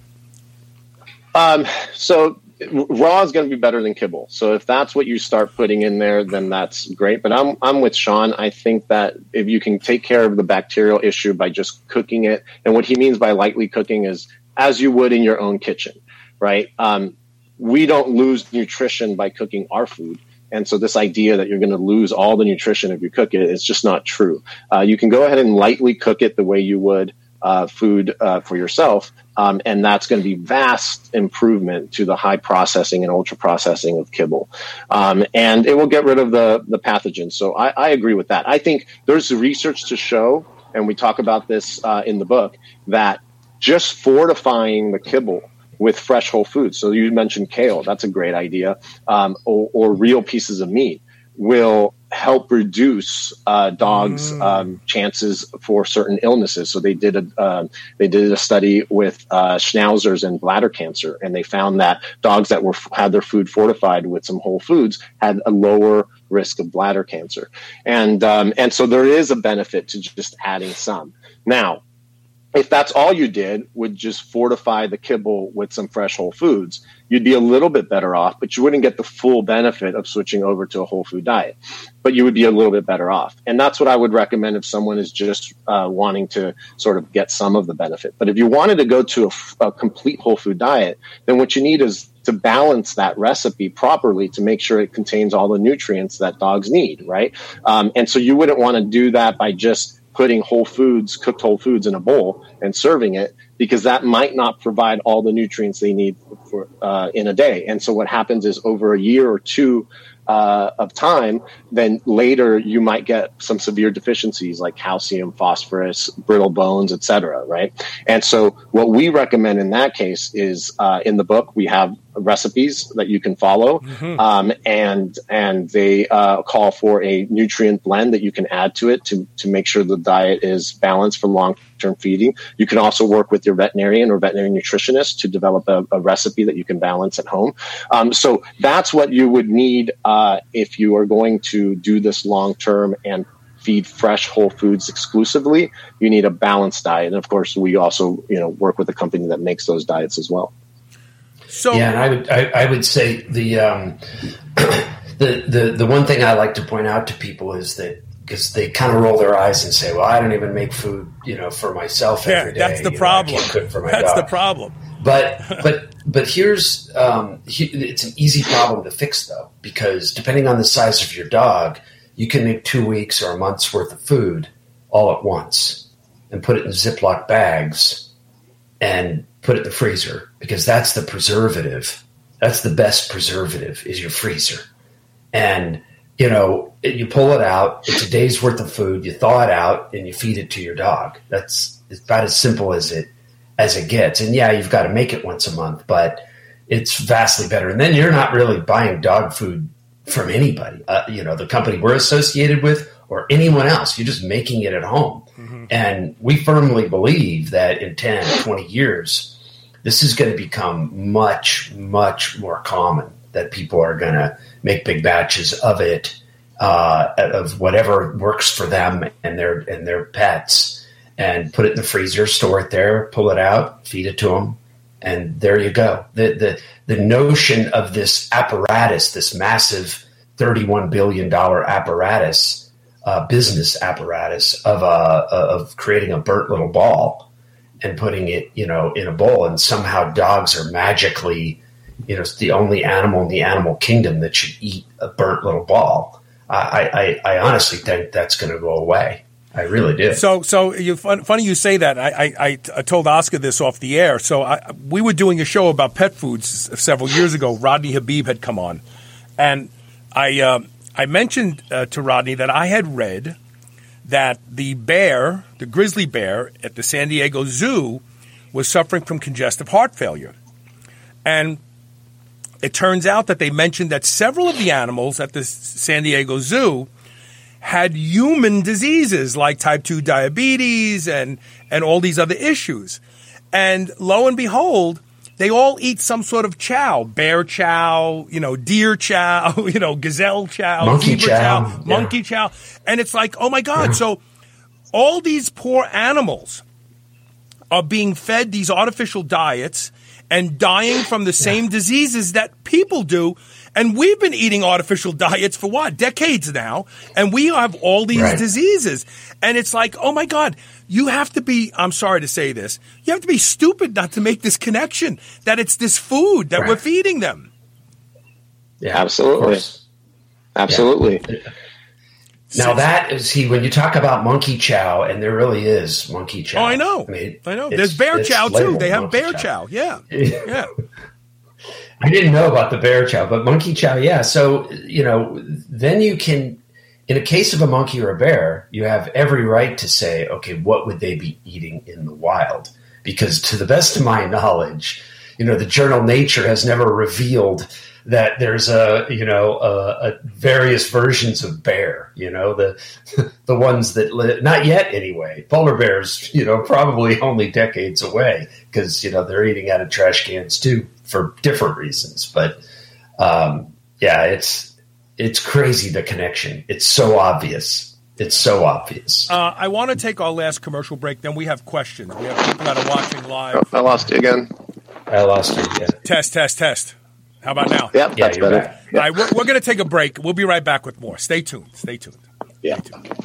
Um. So raw is going to be better than kibble. So if that's what you start putting in there, then that's great. But I'm I'm with Sean. I think that if you can take care of the bacterial issue by just cooking it, and what he means by lightly cooking is as you would in your own kitchen, right? Um, we don't lose nutrition by cooking our food. And so this idea that you're going to lose all the nutrition if you cook it is just not true. Uh, you can go ahead and lightly cook it the way you would uh, food uh, for yourself. Um, and that's going to be vast improvement to the high processing and ultra processing of kibble. Um, and it will get rid of the, the pathogens. So I, I agree with that. I think there's research to show, and we talk about this uh, in the book, that just fortifying the kibble with fresh whole foods. So you mentioned kale. That's a great idea. Um, or, or real pieces of meat will help reduce uh, dogs' mm. um, chances for certain illnesses. So they did a uh, they did a study with uh, schnauzers and bladder cancer, and they found that dogs that were had their food fortified with some whole foods had a lower risk of bladder cancer. And um, and so there is a benefit to just adding some. Now, if that's all you did, would just fortify the kibble with some fresh whole foods, you'd be a little bit better off, but you wouldn't get the full benefit of switching over to a whole food diet. But you would be a little bit better off. And that's what I would recommend if someone is just uh, wanting to sort of get some of the benefit. But if you wanted to go to a, a complete whole food diet, then what you need is to balance that recipe properly to make sure it contains all the nutrients that dogs need, right? Um, and so you wouldn't want to do that by just putting whole foods, cooked whole foods in a bowl and serving it, because that might not provide all the nutrients they need for uh, in a day. And so what happens is over a year or two uh, of time, then later you might get some severe deficiencies like calcium, phosphorus, brittle bones, et cetera, right? And so what we recommend in that case is uh, in the book, we have recipes that you can follow, mm-hmm. um, and and they uh, call for a nutrient blend that you can add to it to to make sure the diet is balanced for long-term feeding. You can also work with your veterinarian or veterinary nutritionist to develop a, a recipe that you can balance at home. Um, so that's what you would need uh, if you are going to do this long-term and feed fresh whole foods exclusively. You need a balanced diet, and of course, we also you know work with a company that makes those diets as well. So yeah, and I would I, I would say the um, the the the one thing I like to point out to people is that, because they kind of roll their eyes and say, "Well, I don't even make food, you know, for myself every day." Yeah, that's the you problem. Know, I can't cook for my that's dog. the problem. But but but here's um, he, it's an easy problem to fix though, because depending on the size of your dog, you can make two weeks or a month's worth of food all at once and put it in Ziploc bags and put it in the freezer, because that's the preservative. That's the best preservative, is your freezer. And, you know, it, you pull it out, it's a day's worth of food, you thaw it out, and you feed it to your dog. That's it's about as simple as it as it gets. And yeah, you've got to make it once a month, but it's vastly better. And then you're not really buying dog food from anybody, uh, you know, the company we're associated with or anyone else. You're just making it at home. Mm-hmm. And we firmly believe that in ten, twenty years, this is going to become much, much more common, that people are going to make big batches of it, uh, of whatever works for them and their and their pets, and put it in the freezer, store it there, pull it out, feed it to them, and there you go. The the the notion of this apparatus, this massive thirty-one billion dollars apparatus, uh, business apparatus of uh, of creating a burnt little ball and putting it, you know, in a bowl, and somehow dogs are magically, you know, the only animal in the animal kingdom that should eat a burnt little ball. I, I, I honestly think that's going to go away. I really do. So, so you, funny you say that. I, I, I told Oscar this off the air. So I, we were doing a show about pet foods several years ago. Rodney Habib had come on, and I, uh, I mentioned uh, to Rodney that I had read that the bear, the grizzly bear at the San Diego Zoo, was suffering from congestive heart failure, and it turns out that they mentioned that several of the animals at the San Diego Zoo had human diseases like type two diabetes and, and all these other issues. And lo and behold, they all eat some sort of chow, bear chow, you know, deer chow, you know, gazelle chow, monkey zebra chow, chow, monkey yeah. chow. And it's like, oh my God. Yeah. So all these poor animals are being fed these artificial diets and dying from the same yeah. diseases that people do. And we've been eating artificial diets for what? Decades now. And we have all these right. diseases. And it's like, oh my God, you have to be, I'm sorry to say this, you have to be stupid not to make this connection that it's this food that right. we're feeding them. Yeah, absolutely. Absolutely. Yeah. Now that is, see, when you talk about monkey chow, and there really is monkey chow. Oh, I know. I mean, I know. There's bear chow too. They have bear chow. chow. Yeah. Yeah. I didn't know about the bear chow, but monkey chow, yeah. So, you know, then you can, in a case of a monkey or a bear, you have every right to say, okay, what would they be eating in the wild? Because to the best of my knowledge, you know, the journal Nature has never revealed that there's a, you know, a, a various versions of bear, you know, the the ones that live, not yet anyway. Polar bears, you know, probably only decades away because, you know, they're eating out of trash cans too for different reasons. But um, yeah, it's it's crazy, the connection. It's so obvious. It's so obvious. Uh, I want to take our last commercial break. Then we have questions. We have people that are watching live. Oh, I lost you again. I lost you. Yeah. Test, test, test. How about now? Yep, yeah, that's better. Right. Yep. All right, we're, we're going to take a break. We'll be right back with more. Stay tuned. Stay tuned. Yeah. Stay tuned.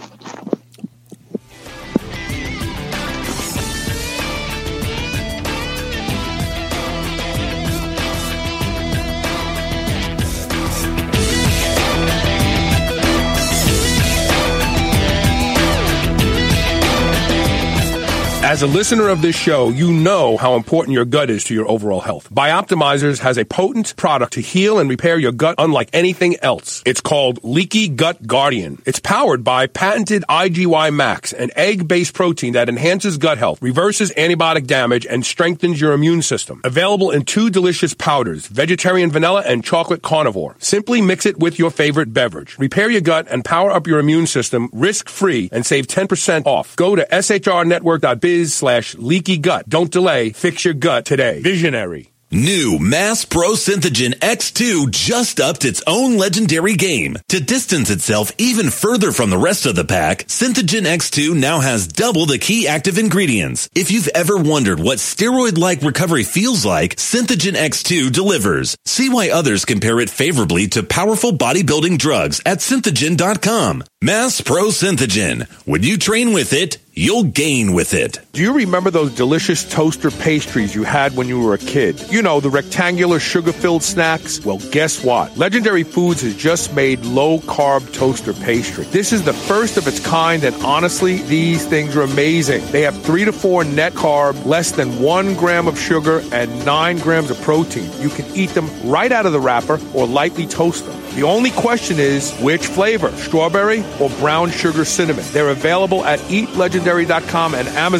As a listener of this show, you know how important your gut is to your overall health. Bioptimizers has a potent product to heal and repair your gut unlike anything else. It's called Leaky Gut Guardian. It's powered by patented I G Y Max, an egg-based protein that enhances gut health, reverses antibiotic damage, and strengthens your immune system. Available in two delicious powders, vegetarian vanilla and chocolate carnivore. Simply mix it with your favorite beverage. Repair your gut and power up your immune system risk-free and save ten percent off. Go to S H R network dot biz slash leaky gut. Don't delay. Fix your gut today. Visionary. New Mass Pro Synthogen X two just upped its own legendary game. To distance itself even further from the rest of the pack, Synthogen X two now has double the key active ingredients. If you've ever wondered what steroid-like recovery feels like, Synthogen X two delivers. See why others compare it favorably to powerful bodybuilding drugs at synthogen dot com. Mass Pro Synthogen. When you train with it, you'll gain with it. Do you remember those delicious toaster pastries you had when you were a kid? You know, the rectangular sugar-filled snacks? Well, guess what? Legendary Foods has just made low-carb toaster pastry. This is the first of its kind, and honestly, these things are amazing. They have three to four net carb, less than one gram of sugar, and nine grams of protein. You can eat them right out of the wrapper or lightly toast them. The only question is, which flavor? Strawberry or brown sugar cinnamon? They're available at eat legendary dot com and Amazon.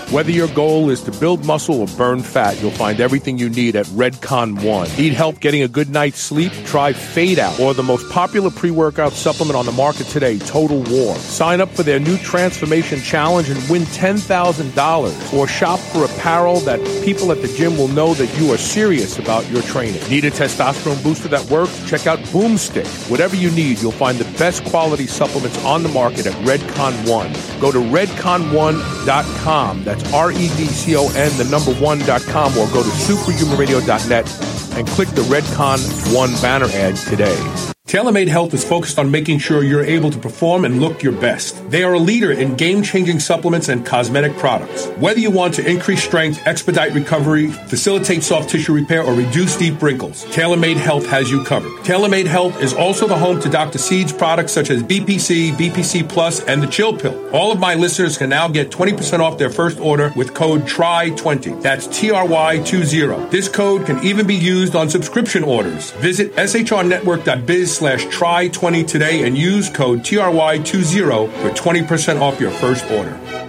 Whether your goal is to build muscle or burn fat, you'll find everything you need at Redcon One. Need help getting a good night's sleep? Try Fade Out, or the most popular pre-workout supplement on the market today, Total War. Sign up for their new Transformation Challenge and win ten thousand dollars. Or shop for apparel that people at the gym will know that you are serious about your training. Need a testosterone booster that works? Check out Boomstick. Whatever you need, you'll find the best quality supplements on the market at Redcon One. Go to redcon one dot com. That's R E D C O N, the number one dot com, or go to superhuman radio dot net and click the Redcon One banner ad today. TaylorMade Health is focused on making sure you're able to perform and look your best. They are a leader in game-changing supplements and cosmetic products. Whether you want to increase strength, expedite recovery, facilitate soft tissue repair, or reduce deep wrinkles, TaylorMade Health has you covered. TaylorMade Health is also the home to Doctor Seed's products such as B P C, B P C Plus, and the Chill Pill. All of my listeners can now get twenty percent off their first order with code T R Y twenty. That's T R Y twenty. This code can even be used on subscription orders. Visit S H R network dot biz slash try twenty today and use code T R Y twenty for twenty percent off your first order.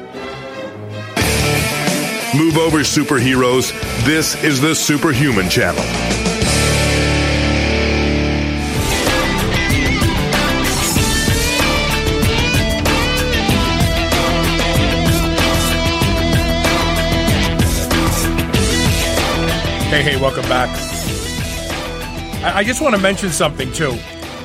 Move over, superheroes. This is the Superhuman Channel. Hey, hey, welcome back. I, I just want to mention something, too.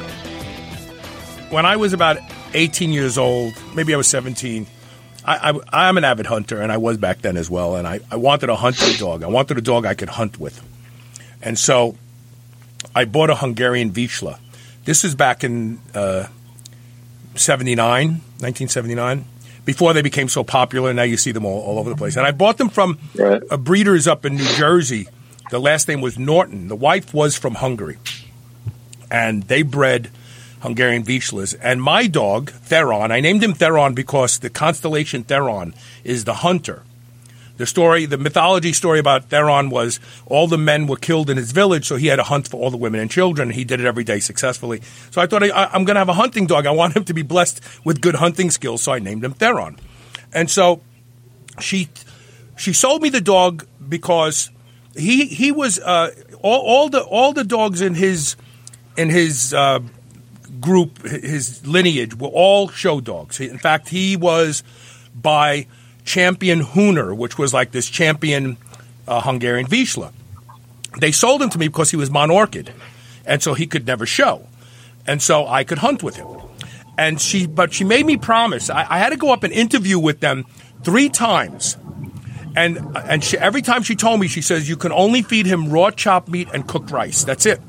When I was about eighteen years old, maybe I was seventeen, I, I, I'm an avid hunter, and I was back then as well, and I, I wanted a hunting dog. I wanted a dog I could hunt with. And so I bought a Hungarian Vizsla. This is back in uh, seventy-nine, nineteen seventy-nine, before they became so popular. Now you see them all, all over the place. And I bought them from right. a breeders up in New Jersey. The last name was Norton. The wife was from Hungary. And they bred Hungarian Vizslas. And my dog, Theron, I named him Theron because the constellation Theron is the hunter. The story, the mythology story about Theron was all the men were killed in his village, so he had to hunt for all the women and children. He did it every day successfully. So I thought, I, I'm going to have a hunting dog. I want him to be blessed with good hunting skills, so I named him Theron. And so she she sold me the dog because he he was uh, all, all the all the dogs in his in his uh, group, his lineage, were all show dogs. In fact, he was by Champion Hooner, which was like this champion uh, Hungarian Vizsla. They sold him to me because he was monorchid, and so he could never show, and so I could hunt with him. And she, but she made me promise. I, I had to go up and interview with them three times, and and she, every time she told me, she says, you can only feed him raw chopped meat and cooked rice. That's it.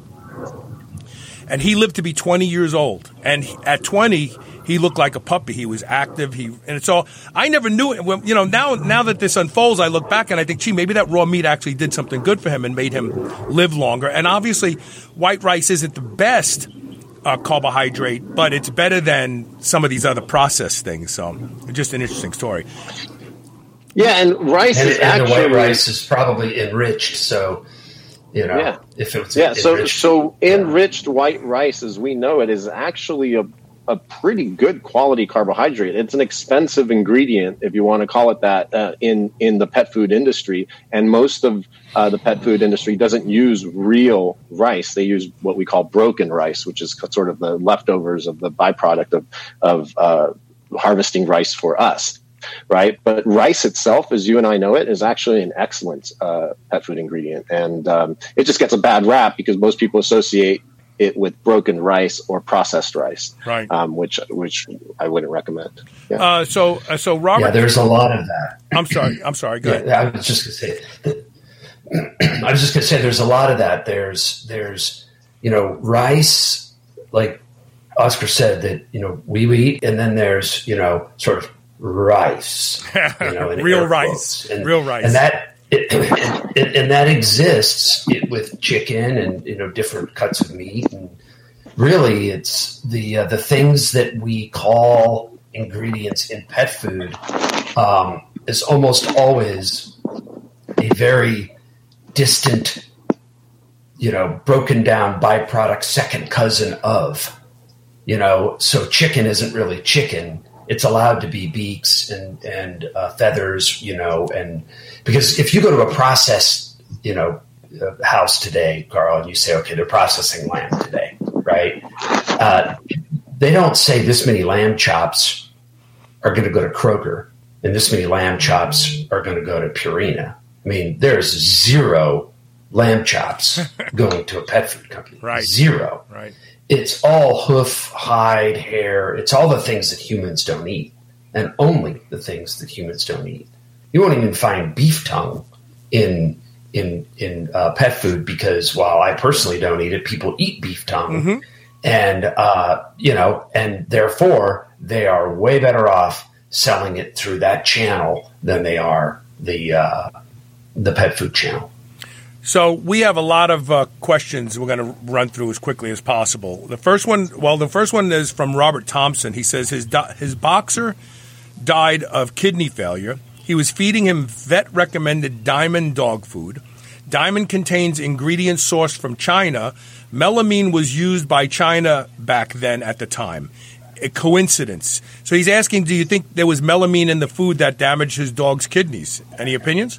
And he lived to be twenty years old, and he, at twenty. He looked like a puppy. He was active. He and it's all. I never knew it. When, you know, now now that this unfolds, I look back and I think, gee, maybe that raw meat actually did something good for him and made him live longer. And obviously, white rice isn't the best uh, carbohydrate, but it's better than some of these other processed things. So, just an interesting story. Yeah, and rice and, is and actually the white rice is probably enriched. So, you know, yeah. if it was yeah, so enriched, so enriched white rice, as we know it, is actually a a pretty good quality carbohydrate. It's an expensive ingredient, if you want to call it that, uh, in, in the pet food industry. And most of uh, the pet food industry doesn't use real rice. They use what we call broken rice, which is sort of the leftovers of the byproduct of, of uh, harvesting rice for us, right? But rice itself, as you and I know it, is actually an excellent uh, pet food ingredient. And um, it just gets a bad rap because most people associate it with broken rice or processed rice, right? Um, which which I wouldn't recommend. Yeah. Uh, so uh, so Robert, yeah, there's a lot of that. I'm sorry, I'm sorry. Go yeah, ahead. I was just gonna say. I was just gonna say there's a lot of that. There's there's you know rice, like Oscar said, that you know we eat, and then there's you know sort of rice, you know, real rice, and, real rice, and that. It, it, and that exists with chicken and you know different cuts of meat, and really it's the uh, the things that we call ingredients in pet food um, is almost always a very distant, you know, broken down byproduct, second cousin of, you know. So chicken isn't really chicken; it's allowed to be beaks and, and uh, feathers, you know, and because if you go to a process, you know, uh, house today, Carl, and you say, okay, they're processing lamb today, right? Uh, they don't say this many lamb chops are going to go to Kroger and this many lamb chops are going to go to Purina. I mean, there's zero lamb chops going to a pet food company. Right. Zero. Right. It's all hoof, hide, hair. It's all the things that humans don't eat, and only the things that humans don't eat. You won't even find beef tongue in in in uh, pet food because while I personally don't eat it, people eat beef tongue, mm-hmm. and uh, you know, and therefore they are way better off selling it through that channel than they are the uh, the pet food channel. So we have a lot of uh, questions we're going to run through as quickly as possible. The first one, well, the first one is from Robert Thompson. He says his do- his boxer died of kidney failure. He was feeding him vet-recommended Diamond dog food. Diamond contains ingredients sourced from China. Melamine was used by China back then at the time. A coincidence. So he's asking, do you think there was melamine in the food that damaged his dog's kidneys? Any opinions?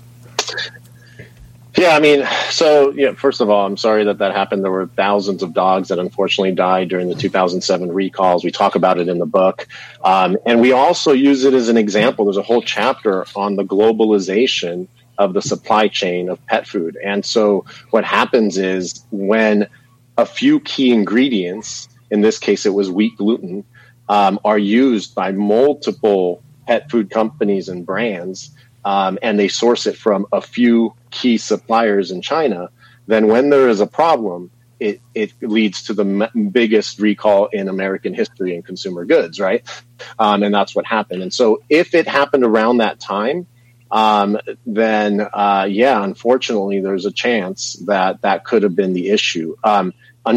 Yeah, I mean, so, yeah, first of all, I'm sorry that that happened. There were thousands of dogs that unfortunately died during the two thousand seven recalls. We talk about it in the book. Um, and we also use it as an example. There's a whole chapter on the globalization of the supply chain of pet food. And so what happens is when a few key ingredients, in this case it was wheat gluten, um, are used by multiple pet food companies and brands, um, and they source it from a few key suppliers in China, then when there is a problem, it, it leads to the m- biggest recall in American history in consumer goods, right? Um, and that's what happened. And so if it happened around that time, um, then, uh, yeah, unfortunately, there's a chance that that could have been the issue. Um,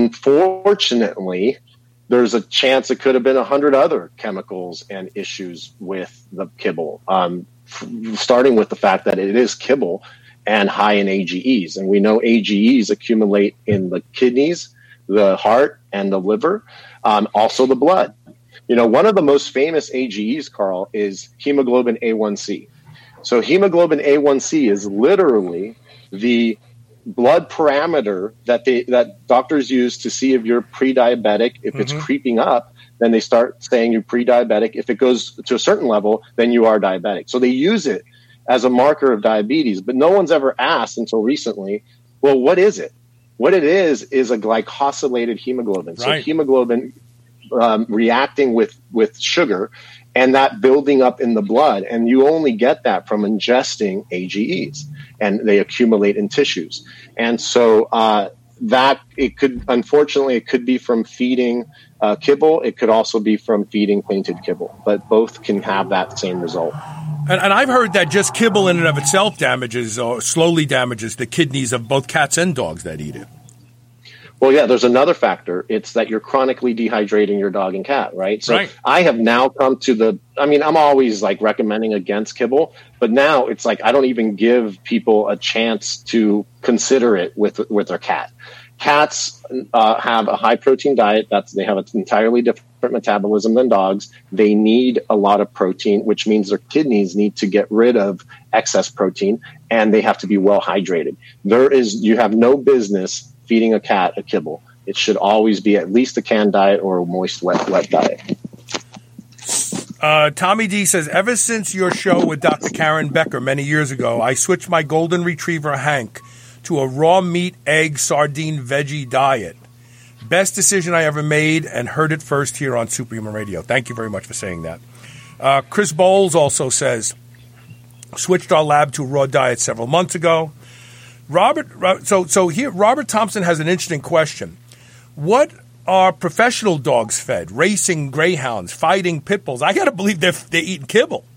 unfortunately, there's a chance it could have been a hundred other chemicals and issues with the kibble, um, f- starting with the fact that it is kibble and high in A G Es. And we know A G Es accumulate in the kidneys, the heart, and the liver, um, also the blood. You know, one of the most famous A G Es, Carl, is hemoglobin A one C. So hemoglobin A one C is literally the blood parameter that they that doctors use to see if you're pre-diabetic. If mm-hmm. it's creeping up, then they start saying you're pre-diabetic. If it goes to a certain level, then you are diabetic. So they use it as a marker of diabetes, but no one's ever asked until recently, well, what is it? What it is is a glycosylated hemoglobin. Right. So hemoglobin um, reacting with, with sugar and that building up in the blood. And you only get that from ingesting A G Es, and they accumulate in tissues. And so uh, that it could, unfortunately, it could be from feeding uh, kibble. It could also be from feeding painted kibble, but both can have that same result. And, and I've heard that just kibble in and of itself damages or slowly damages the kidneys of both cats and dogs that eat it. Well, yeah, there's another factor. It's that you're chronically dehydrating your dog and cat, right? So right. I have now come to the, I mean, I'm always like recommending against kibble, but now it's like I don't even give people a chance to consider it with with their cat. Cats uh, have a high protein diet. That's they have an entirely different metabolism than dogs. They need a lot of protein, which means their kidneys need to get rid of excess protein, and they have to be well hydrated. There is you have no business feeding a cat a kibble. It should always be at least a canned diet or a moist wet wet diet. Uh, Tommy D says, ever since your show with Doctor Karen Becker many years ago, I switched my golden retriever Hank to a raw meat, egg, sardine, veggie diet. Best decision I ever made, and heard it first here on Superhuman Radio. Thank you very much for saying that. Uh, Chris Bowles also says, switched our lab to a raw diet several months ago. Robert, so so here, Robert Thompson has an interesting question. What are professional dogs fed? Racing greyhounds, fighting pit bulls? I got to believe they're they're eating kibble.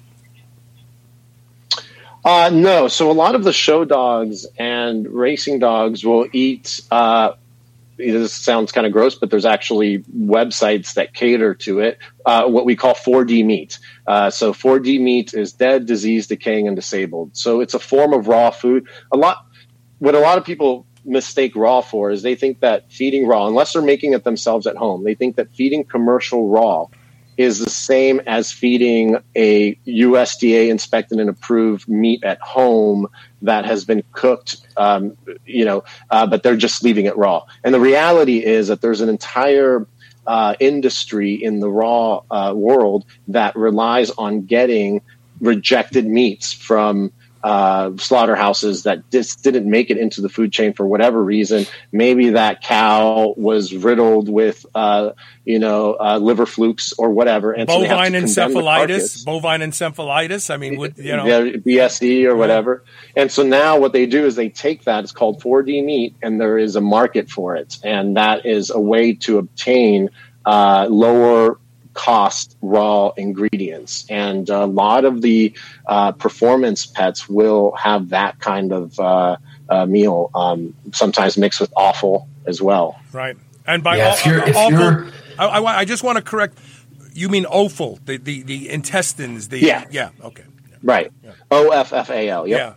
Uh, no. So a lot of the show dogs and racing dogs will eat, uh, this sounds kind of gross, but there's actually websites that cater to it, uh, what we call four D meat. Uh, so four D meat is dead, diseased, decaying, and disabled. So it's a form of raw food. A lot, what a lot of people mistake raw for is they think that feeding raw, unless they're making it themselves at home, they think that feeding commercial raw is the same as feeding a U S D A inspected and approved meat at home that has been cooked, um, you know, uh, but they're just leaving it raw. And the reality is that there's an entire uh, industry in the raw uh, world that relies on getting rejected meats from uh, slaughterhouses that just didn't make it into the food chain for whatever reason. Maybe that cow was riddled with, uh, you know, uh, liver flukes or whatever. And bovine so they have to encephalitis, bovine encephalitis. I mean, would, you know, B S E or whatever. And so now what they do is they take that. It's called four D meat, and there is a market for it, and that is a way to obtain uh, lower cost raw ingredients. And a lot of the uh, performance pets will have that kind of uh, uh, meal, um, sometimes mixed with offal as well. Right. And by yeah, all, if you're, if offal, you're... I, I, I just want to correct. You mean offal, the, the, the intestines. The, yeah. Yeah. Okay. Yeah. Right. Yeah. O F F A L. Yep. Yeah.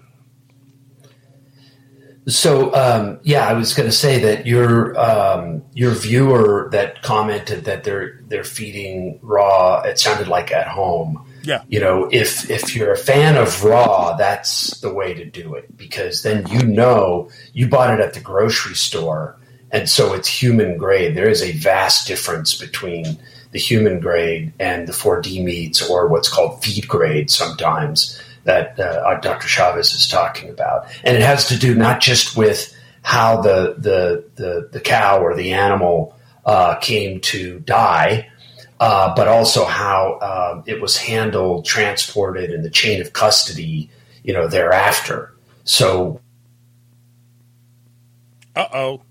So, um, yeah, I was going to say that your um, your viewer that commented that they're they're feeding raw, it sounded like at home. Yeah. You know, if if you're a fan of raw, that's the way to do it, because then you know you bought it at the grocery store, and so it's human grade. There is a vast difference between the human grade and the four D meats, or what's called feed grade sometimes, that uh, Doctor Chavez is talking about. And it has to do not just with how the the the, the cow or the animal uh, came to die, uh, but also how uh, it was handled, transported, in the chain of custody, you know, thereafter. So, uh-oh.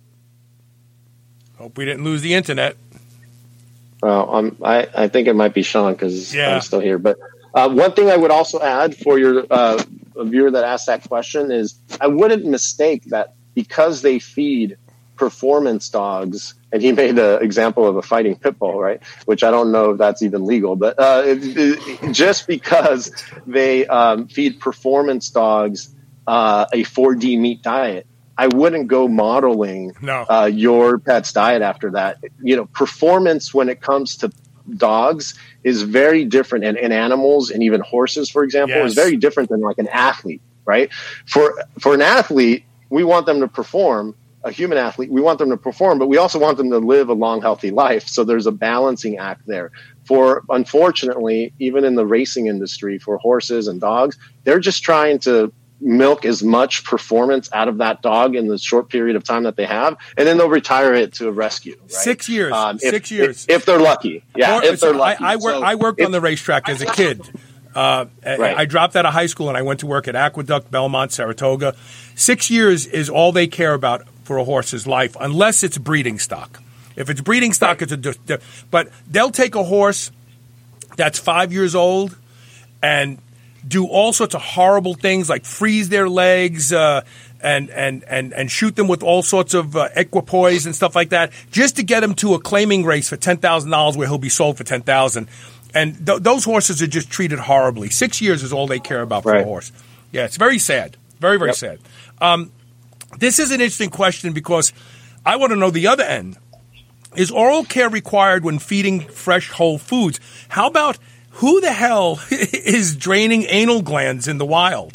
Hope we didn't lose the internet. Well, I'm, I, I think it might be Sean because yeah. I'm still here. But uh, one thing I would also add for your uh, viewer that asked that question is I wouldn't mistake that because they feed performance dogs, and he made an example of a fighting pit bull, right? Which I don't know if that's even legal, but uh, it, it, just because they um, feed performance dogs uh, a four D meat diet, I wouldn't go modeling no. uh, your pet's diet after that. You know, performance when it comes to dogs is very different, and, and animals and even horses, for example, yes. is very different than like an athlete, right? For for an athlete, we want them to perform. A human athlete, we want them to perform, but we also want them to live a long, healthy life. So there's a balancing act there. For, unfortunately, even in the racing industry, for horses and dogs, they're just trying to milk as much performance out of that dog in the short period of time that they have, and then they'll retire it to a rescue. Right? Six years. Um, if, Six years. If, if they're lucky. Yeah, or, if they're so lucky. I, I, work, so I worked if, on the racetrack as a kid. Uh, right. I dropped out of high school and I went to work at Aqueduct, Belmont, Saratoga. Six years is all they care about for a horse's life, unless it's breeding stock. If it's breeding stock, right. it's a. But they'll take a horse that's five years old and do all sorts of horrible things, like freeze their legs uh, and and and and shoot them with all sorts of uh, equipoise and stuff like that, just to get him to a claiming race for ten thousand dollars, where he'll be sold for ten thousand dollars. And th- those horses are just treated horribly. Six years is all they care about for right. a horse. Yeah, it's very sad. Very, very yep. sad. Um, this is an interesting question because I want to know the other end. Is oral care required when feeding fresh whole foods? How about who the hell is draining anal glands in the wild?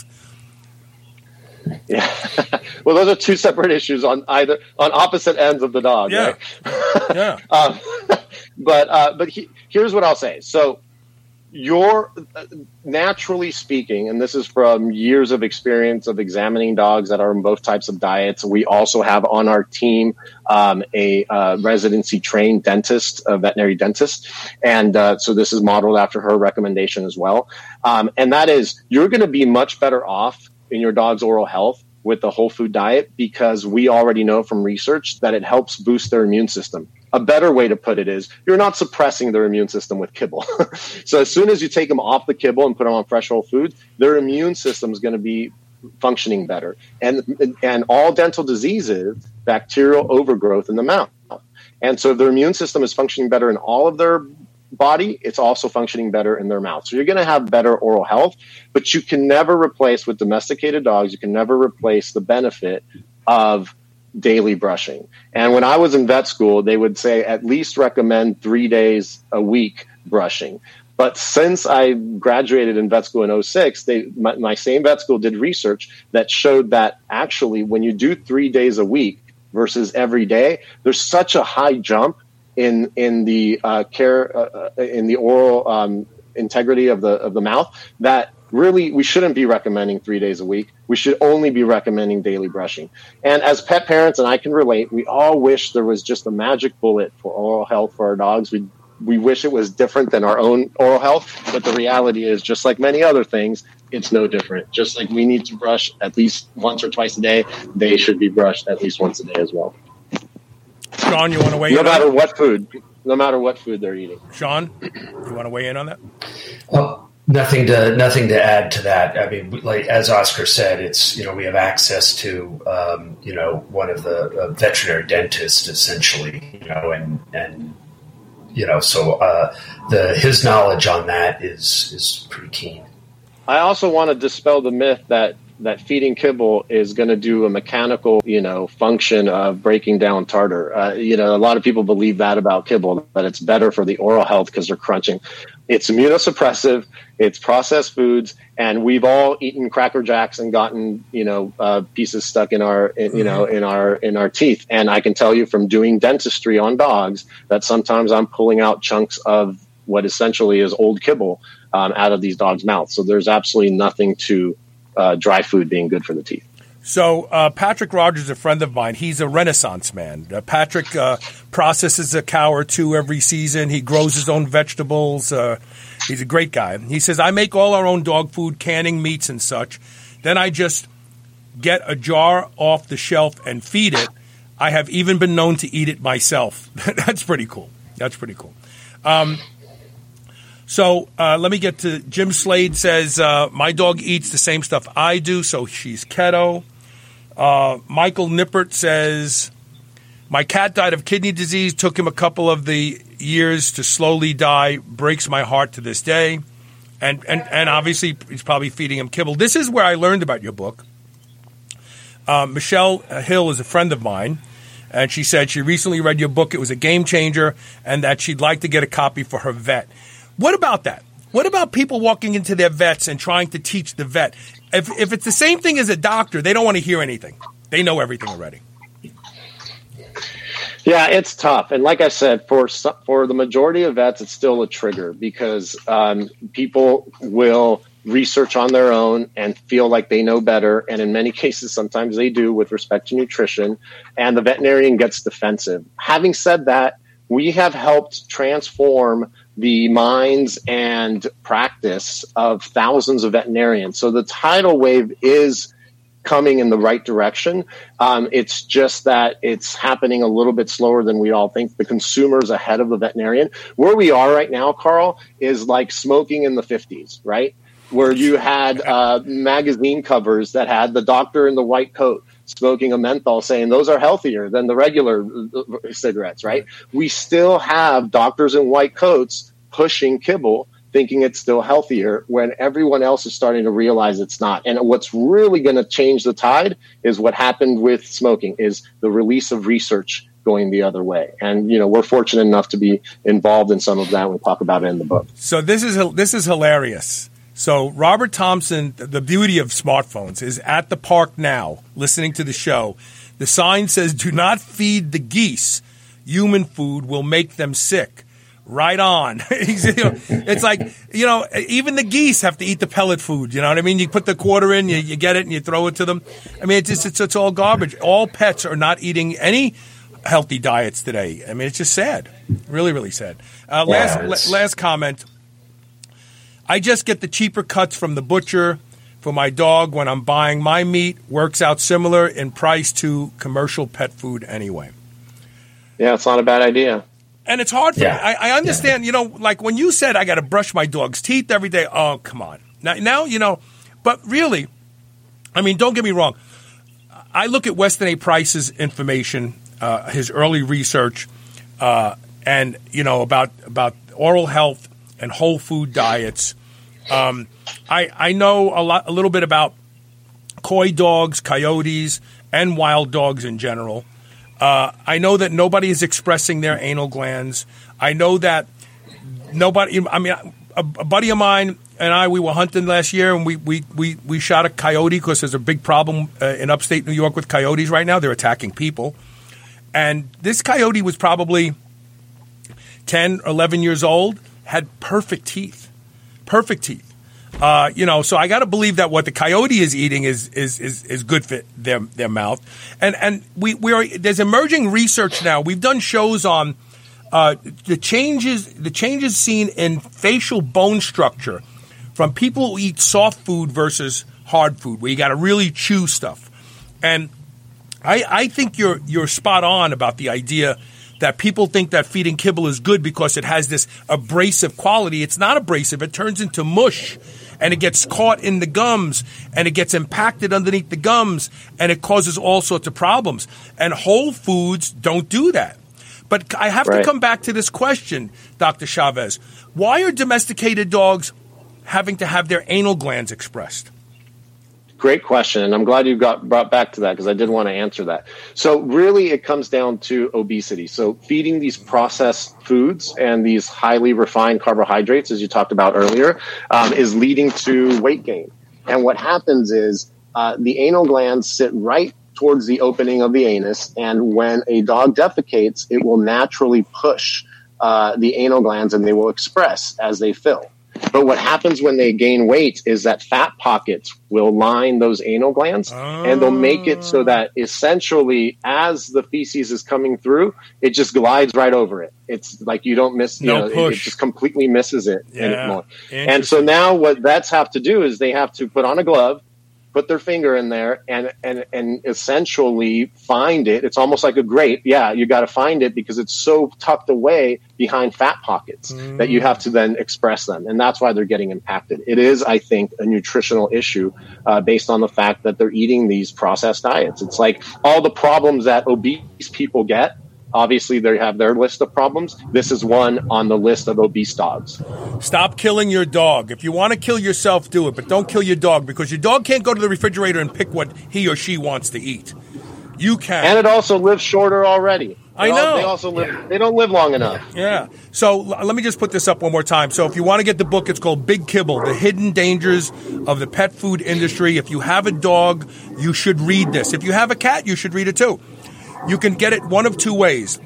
Yeah. Well, those are two separate issues on either on opposite ends of the dog. Yeah. Right? yeah. Um, but uh, but he, here's what I'll say. So, you're uh, naturally speaking, and this is from years of experience of examining dogs that are in both types of diets. We also have on our team um, a uh, residency trained dentist, a veterinary dentist, and uh, so this is modeled after her recommendation as well. Um, and that is, you're going to be much better off in your dog's oral health with the whole food diet, because we already know from research that it helps boost their immune system. A better way to put it is you're not suppressing their immune system with kibble. So as soon as you take them off the kibble and put them on fresh whole foods, their immune system is going to be functioning better. And and all dental diseases, bacterial overgrowth in the mouth. And so if their immune system is functioning better in all of their body, it's also functioning better in their mouth. So you're going to have better oral health, but you can never replace, with domesticated dogs, you can never replace the benefit of daily brushing. And when I was in vet school, they would say at least recommend three days a week brushing. But since I graduated in vet school in oh six, they, my, my same vet school did research that showed that actually when you do three days a week versus every day, there's such a high jump in in the uh, care uh, in the oral um, integrity of the of the mouth that really we shouldn't be recommending three days a week. We should only be recommending daily brushing. And as pet parents, and I can relate, we all wish there was just a magic bullet for oral health for our dogs. We we wish it was different than our own oral health, but the reality is, just like many other things, it's no different. Just like we need to brush at least once or twice a day, they should be brushed at least once a day as well. Sean, you want to weigh no in on that? No matter what food, no matter what food they're eating. Sean, you want to weigh in on that? Well, nothing to nothing to add to that. I mean, like as Oscar said, it's you know we have access to um, you know one of the uh, veterinary dentists essentially, you know, and and you know so uh, the his knowledge on that is is pretty keen. I also want to dispel the myth that that feeding kibble is going to do a mechanical, you know, function of breaking down tartar. Uh, you know, a lot of people believe that about kibble, that it's better for the oral health because they're crunching. It's immunosuppressive, it's processed foods, and we've all eaten Cracker Jacks and gotten, you know, uh, pieces stuck in our, in, you know, in our, in our teeth. And I can tell you from doing dentistry on dogs that sometimes I'm pulling out chunks of what essentially is old kibble um, out of these dogs' mouths. So there's absolutely nothing to Uh, dry food being good for the teeth. So uh, Patrick Rogers is a friend of mine. He's a Renaissance man. Uh, Patrick uh, processes a cow or two every season. He grows his own vegetables. Uh, he's a great guy. He says, I make all our own dog food, canning meats and such. Then I just get a jar off the shelf and feed it. I have even been known to eat it myself. That's pretty cool. That's pretty cool. Um, So uh, let me get to Jim Slade says, uh, my dog eats the same stuff I do, so she's keto. Uh, Michael Nippert says, my cat died of kidney disease, took him a couple of the years to slowly die, breaks my heart to this day. And, and, and obviously he's probably feeding him kibble. This is where I learned about your book. Uh, Michelle Hill is a friend of mine, and she said she recently read your book. It was a game changer, and that she'd like to get a copy for her vet. What about that? What about people walking into their vets and trying to teach the vet? If if it's the same thing as a doctor, they don't want to hear anything. They know everything already. Yeah, it's tough. And like I said, for for the majority of vets, it's still a trigger because um, people will research on their own and feel like they know better. And in many cases, sometimes they do with respect to nutrition. And the veterinarian gets defensive. Having said that, we have helped transform the minds and practice of thousands of veterinarians. So the tidal wave is coming in the right direction. Um, it's just that it's happening a little bit slower than we all think. The consumer's ahead of the veterinarian. Where we are right now, Carl, is like smoking in the fifties, right? Where you had uh, magazine covers that had the doctor in the white coat smoking a menthol saying those are healthier than the regular cigarettes, right? We still have doctors in white coats pushing kibble, thinking it's still healthier when everyone else is starting to realize it's not. And what's really going to change the tide is what happened with smoking, is the release of research going the other way. And, you know, we're fortunate enough to be involved in some of that. We talk about it in the book. So this is this is hilarious. So Robert Thompson, the beauty of smartphones, is at the park now listening to the show. The sign says, do not feed the geese. Human food will make them sick. Right on. It's like, you know, even the geese have to eat the pellet food. You know what I mean? You put the quarter in, you, you get it, and you throw it to them. I mean, it's just, it's, it's all garbage. All pets are not eating any healthy diets today. I mean, it's just sad. Really, really sad. Uh, last, yeah, la- last comment. I just get the cheaper cuts from the butcher for my dog when I'm buying my meat. Works out similar in price to commercial pet food anyway. Yeah, it's not a bad idea. And it's hard for yeah. me. I, I understand, yeah. you know, like when you said I got to brush my dog's teeth every day. Oh, come on. Now, now, you know, but really, I mean, don't get me wrong. I look at Weston A. Price's information, uh, his early research, uh, and, you know, about about oral health and whole food diets. Um, I, I know a lot, a little bit about coy dogs, coyotes, and wild dogs in general. Uh, I know that nobody is expressing their anal glands. I know that nobody. I mean, a, a buddy of mine and I, we were hunting last year, and we we we, we shot a coyote because there's a big problem uh, in upstate New York with coyotes right now. They're attacking people, and this coyote was probably ten, eleven years old, had perfect teeth, perfect teeth. Uh, you know, so I got to believe that what the coyote is eating is is is, is good for their their mouth. And and we we are there's emerging research now. We've done shows on uh, the changes the changes seen in facial bone structure from people who eat soft food versus hard food, where you got to really chew stuff. And I I think you're you're spot on about the idea that people think that feeding kibble is good because it has this abrasive quality. It's not abrasive. It turns into mush, and it gets caught in the gums, and it gets impacted underneath the gums, and it causes all sorts of problems. And whole foods don't do that. But I have right. to come back to this question, Doctor Chavez. Why are domesticated dogs having to have their anal glands expressed? Great question, and I'm glad you got brought back to that because I did want to answer that. So really it comes down to obesity. So feeding these processed foods and these highly refined carbohydrates, as you talked about earlier, um, is leading to weight gain. And what happens is uh, the anal glands sit right towards the opening of the anus, and when a dog defecates, it will naturally push uh, the anal glands, and they will express as they fill. But what happens when they gain weight is that fat pockets will line those anal glands, oh. and they'll make it so that essentially as the feces is coming through, it just glides right over it. It's like you don't miss, you no know, push. It, it just completely misses it yeah. anymore. And so now what vets have to do is they have to put on a glove, put their finger in there, and and and essentially find it. It's almost like a grape. Yeah, you got to find it because it's so tucked away behind fat pockets mm. that you have to then express them, and that's why they're getting impacted. It is, I think, a nutritional issue uh, based on the fact that they're eating these processed diets. It's like all the problems that obese people get. Obviously, they have their list of problems. This is one on the list of obese dogs. Stop killing your dog. If you want to kill yourself, do it, but don't kill your dog because your dog can't go to the refrigerator and pick what he or she wants to eat. You can. And it also lives shorter already. They I know. All, they also live. Yeah. They don't live long enough. Yeah. So l- let me just put this up one more time. So if you want to get the book, it's called Big Kibble, The Hidden Dangers of the Pet Food Industry. If you have a dog, you should read this. If you have a cat, you should read it too. You can get it one of two ways.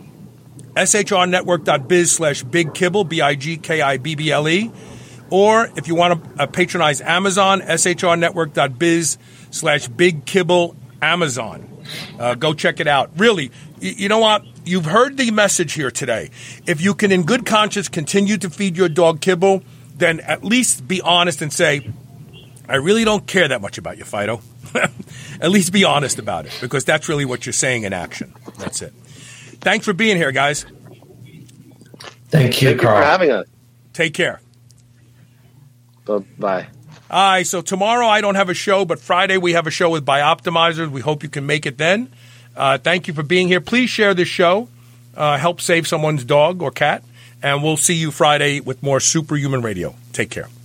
shrnetwork.biz slash big kibble, B I G K I B B L E. Or if you want to uh, patronize Amazon, shrnetwork.biz slash big kibble Amazon. Uh, go check it out. Really, y- you know what? You've heard the message here today. If you can in good conscience continue to feed your dog kibble, then at least be honest and say, I really don't care that much about you, Fido. At least be honest about it, because that's really what you're saying in action. That's it. Thanks for being here, guys. Thank you, Thank Carl. you for having us. Take care. Bye-bye. All right, so tomorrow I don't have a show, but Friday we have a show with Bioptimizers. We hope you can make it then. Uh, thank you for being here. Please share this show. Uh, help save someone's dog or cat. And we'll see you Friday with more Superhuman Radio. Take care.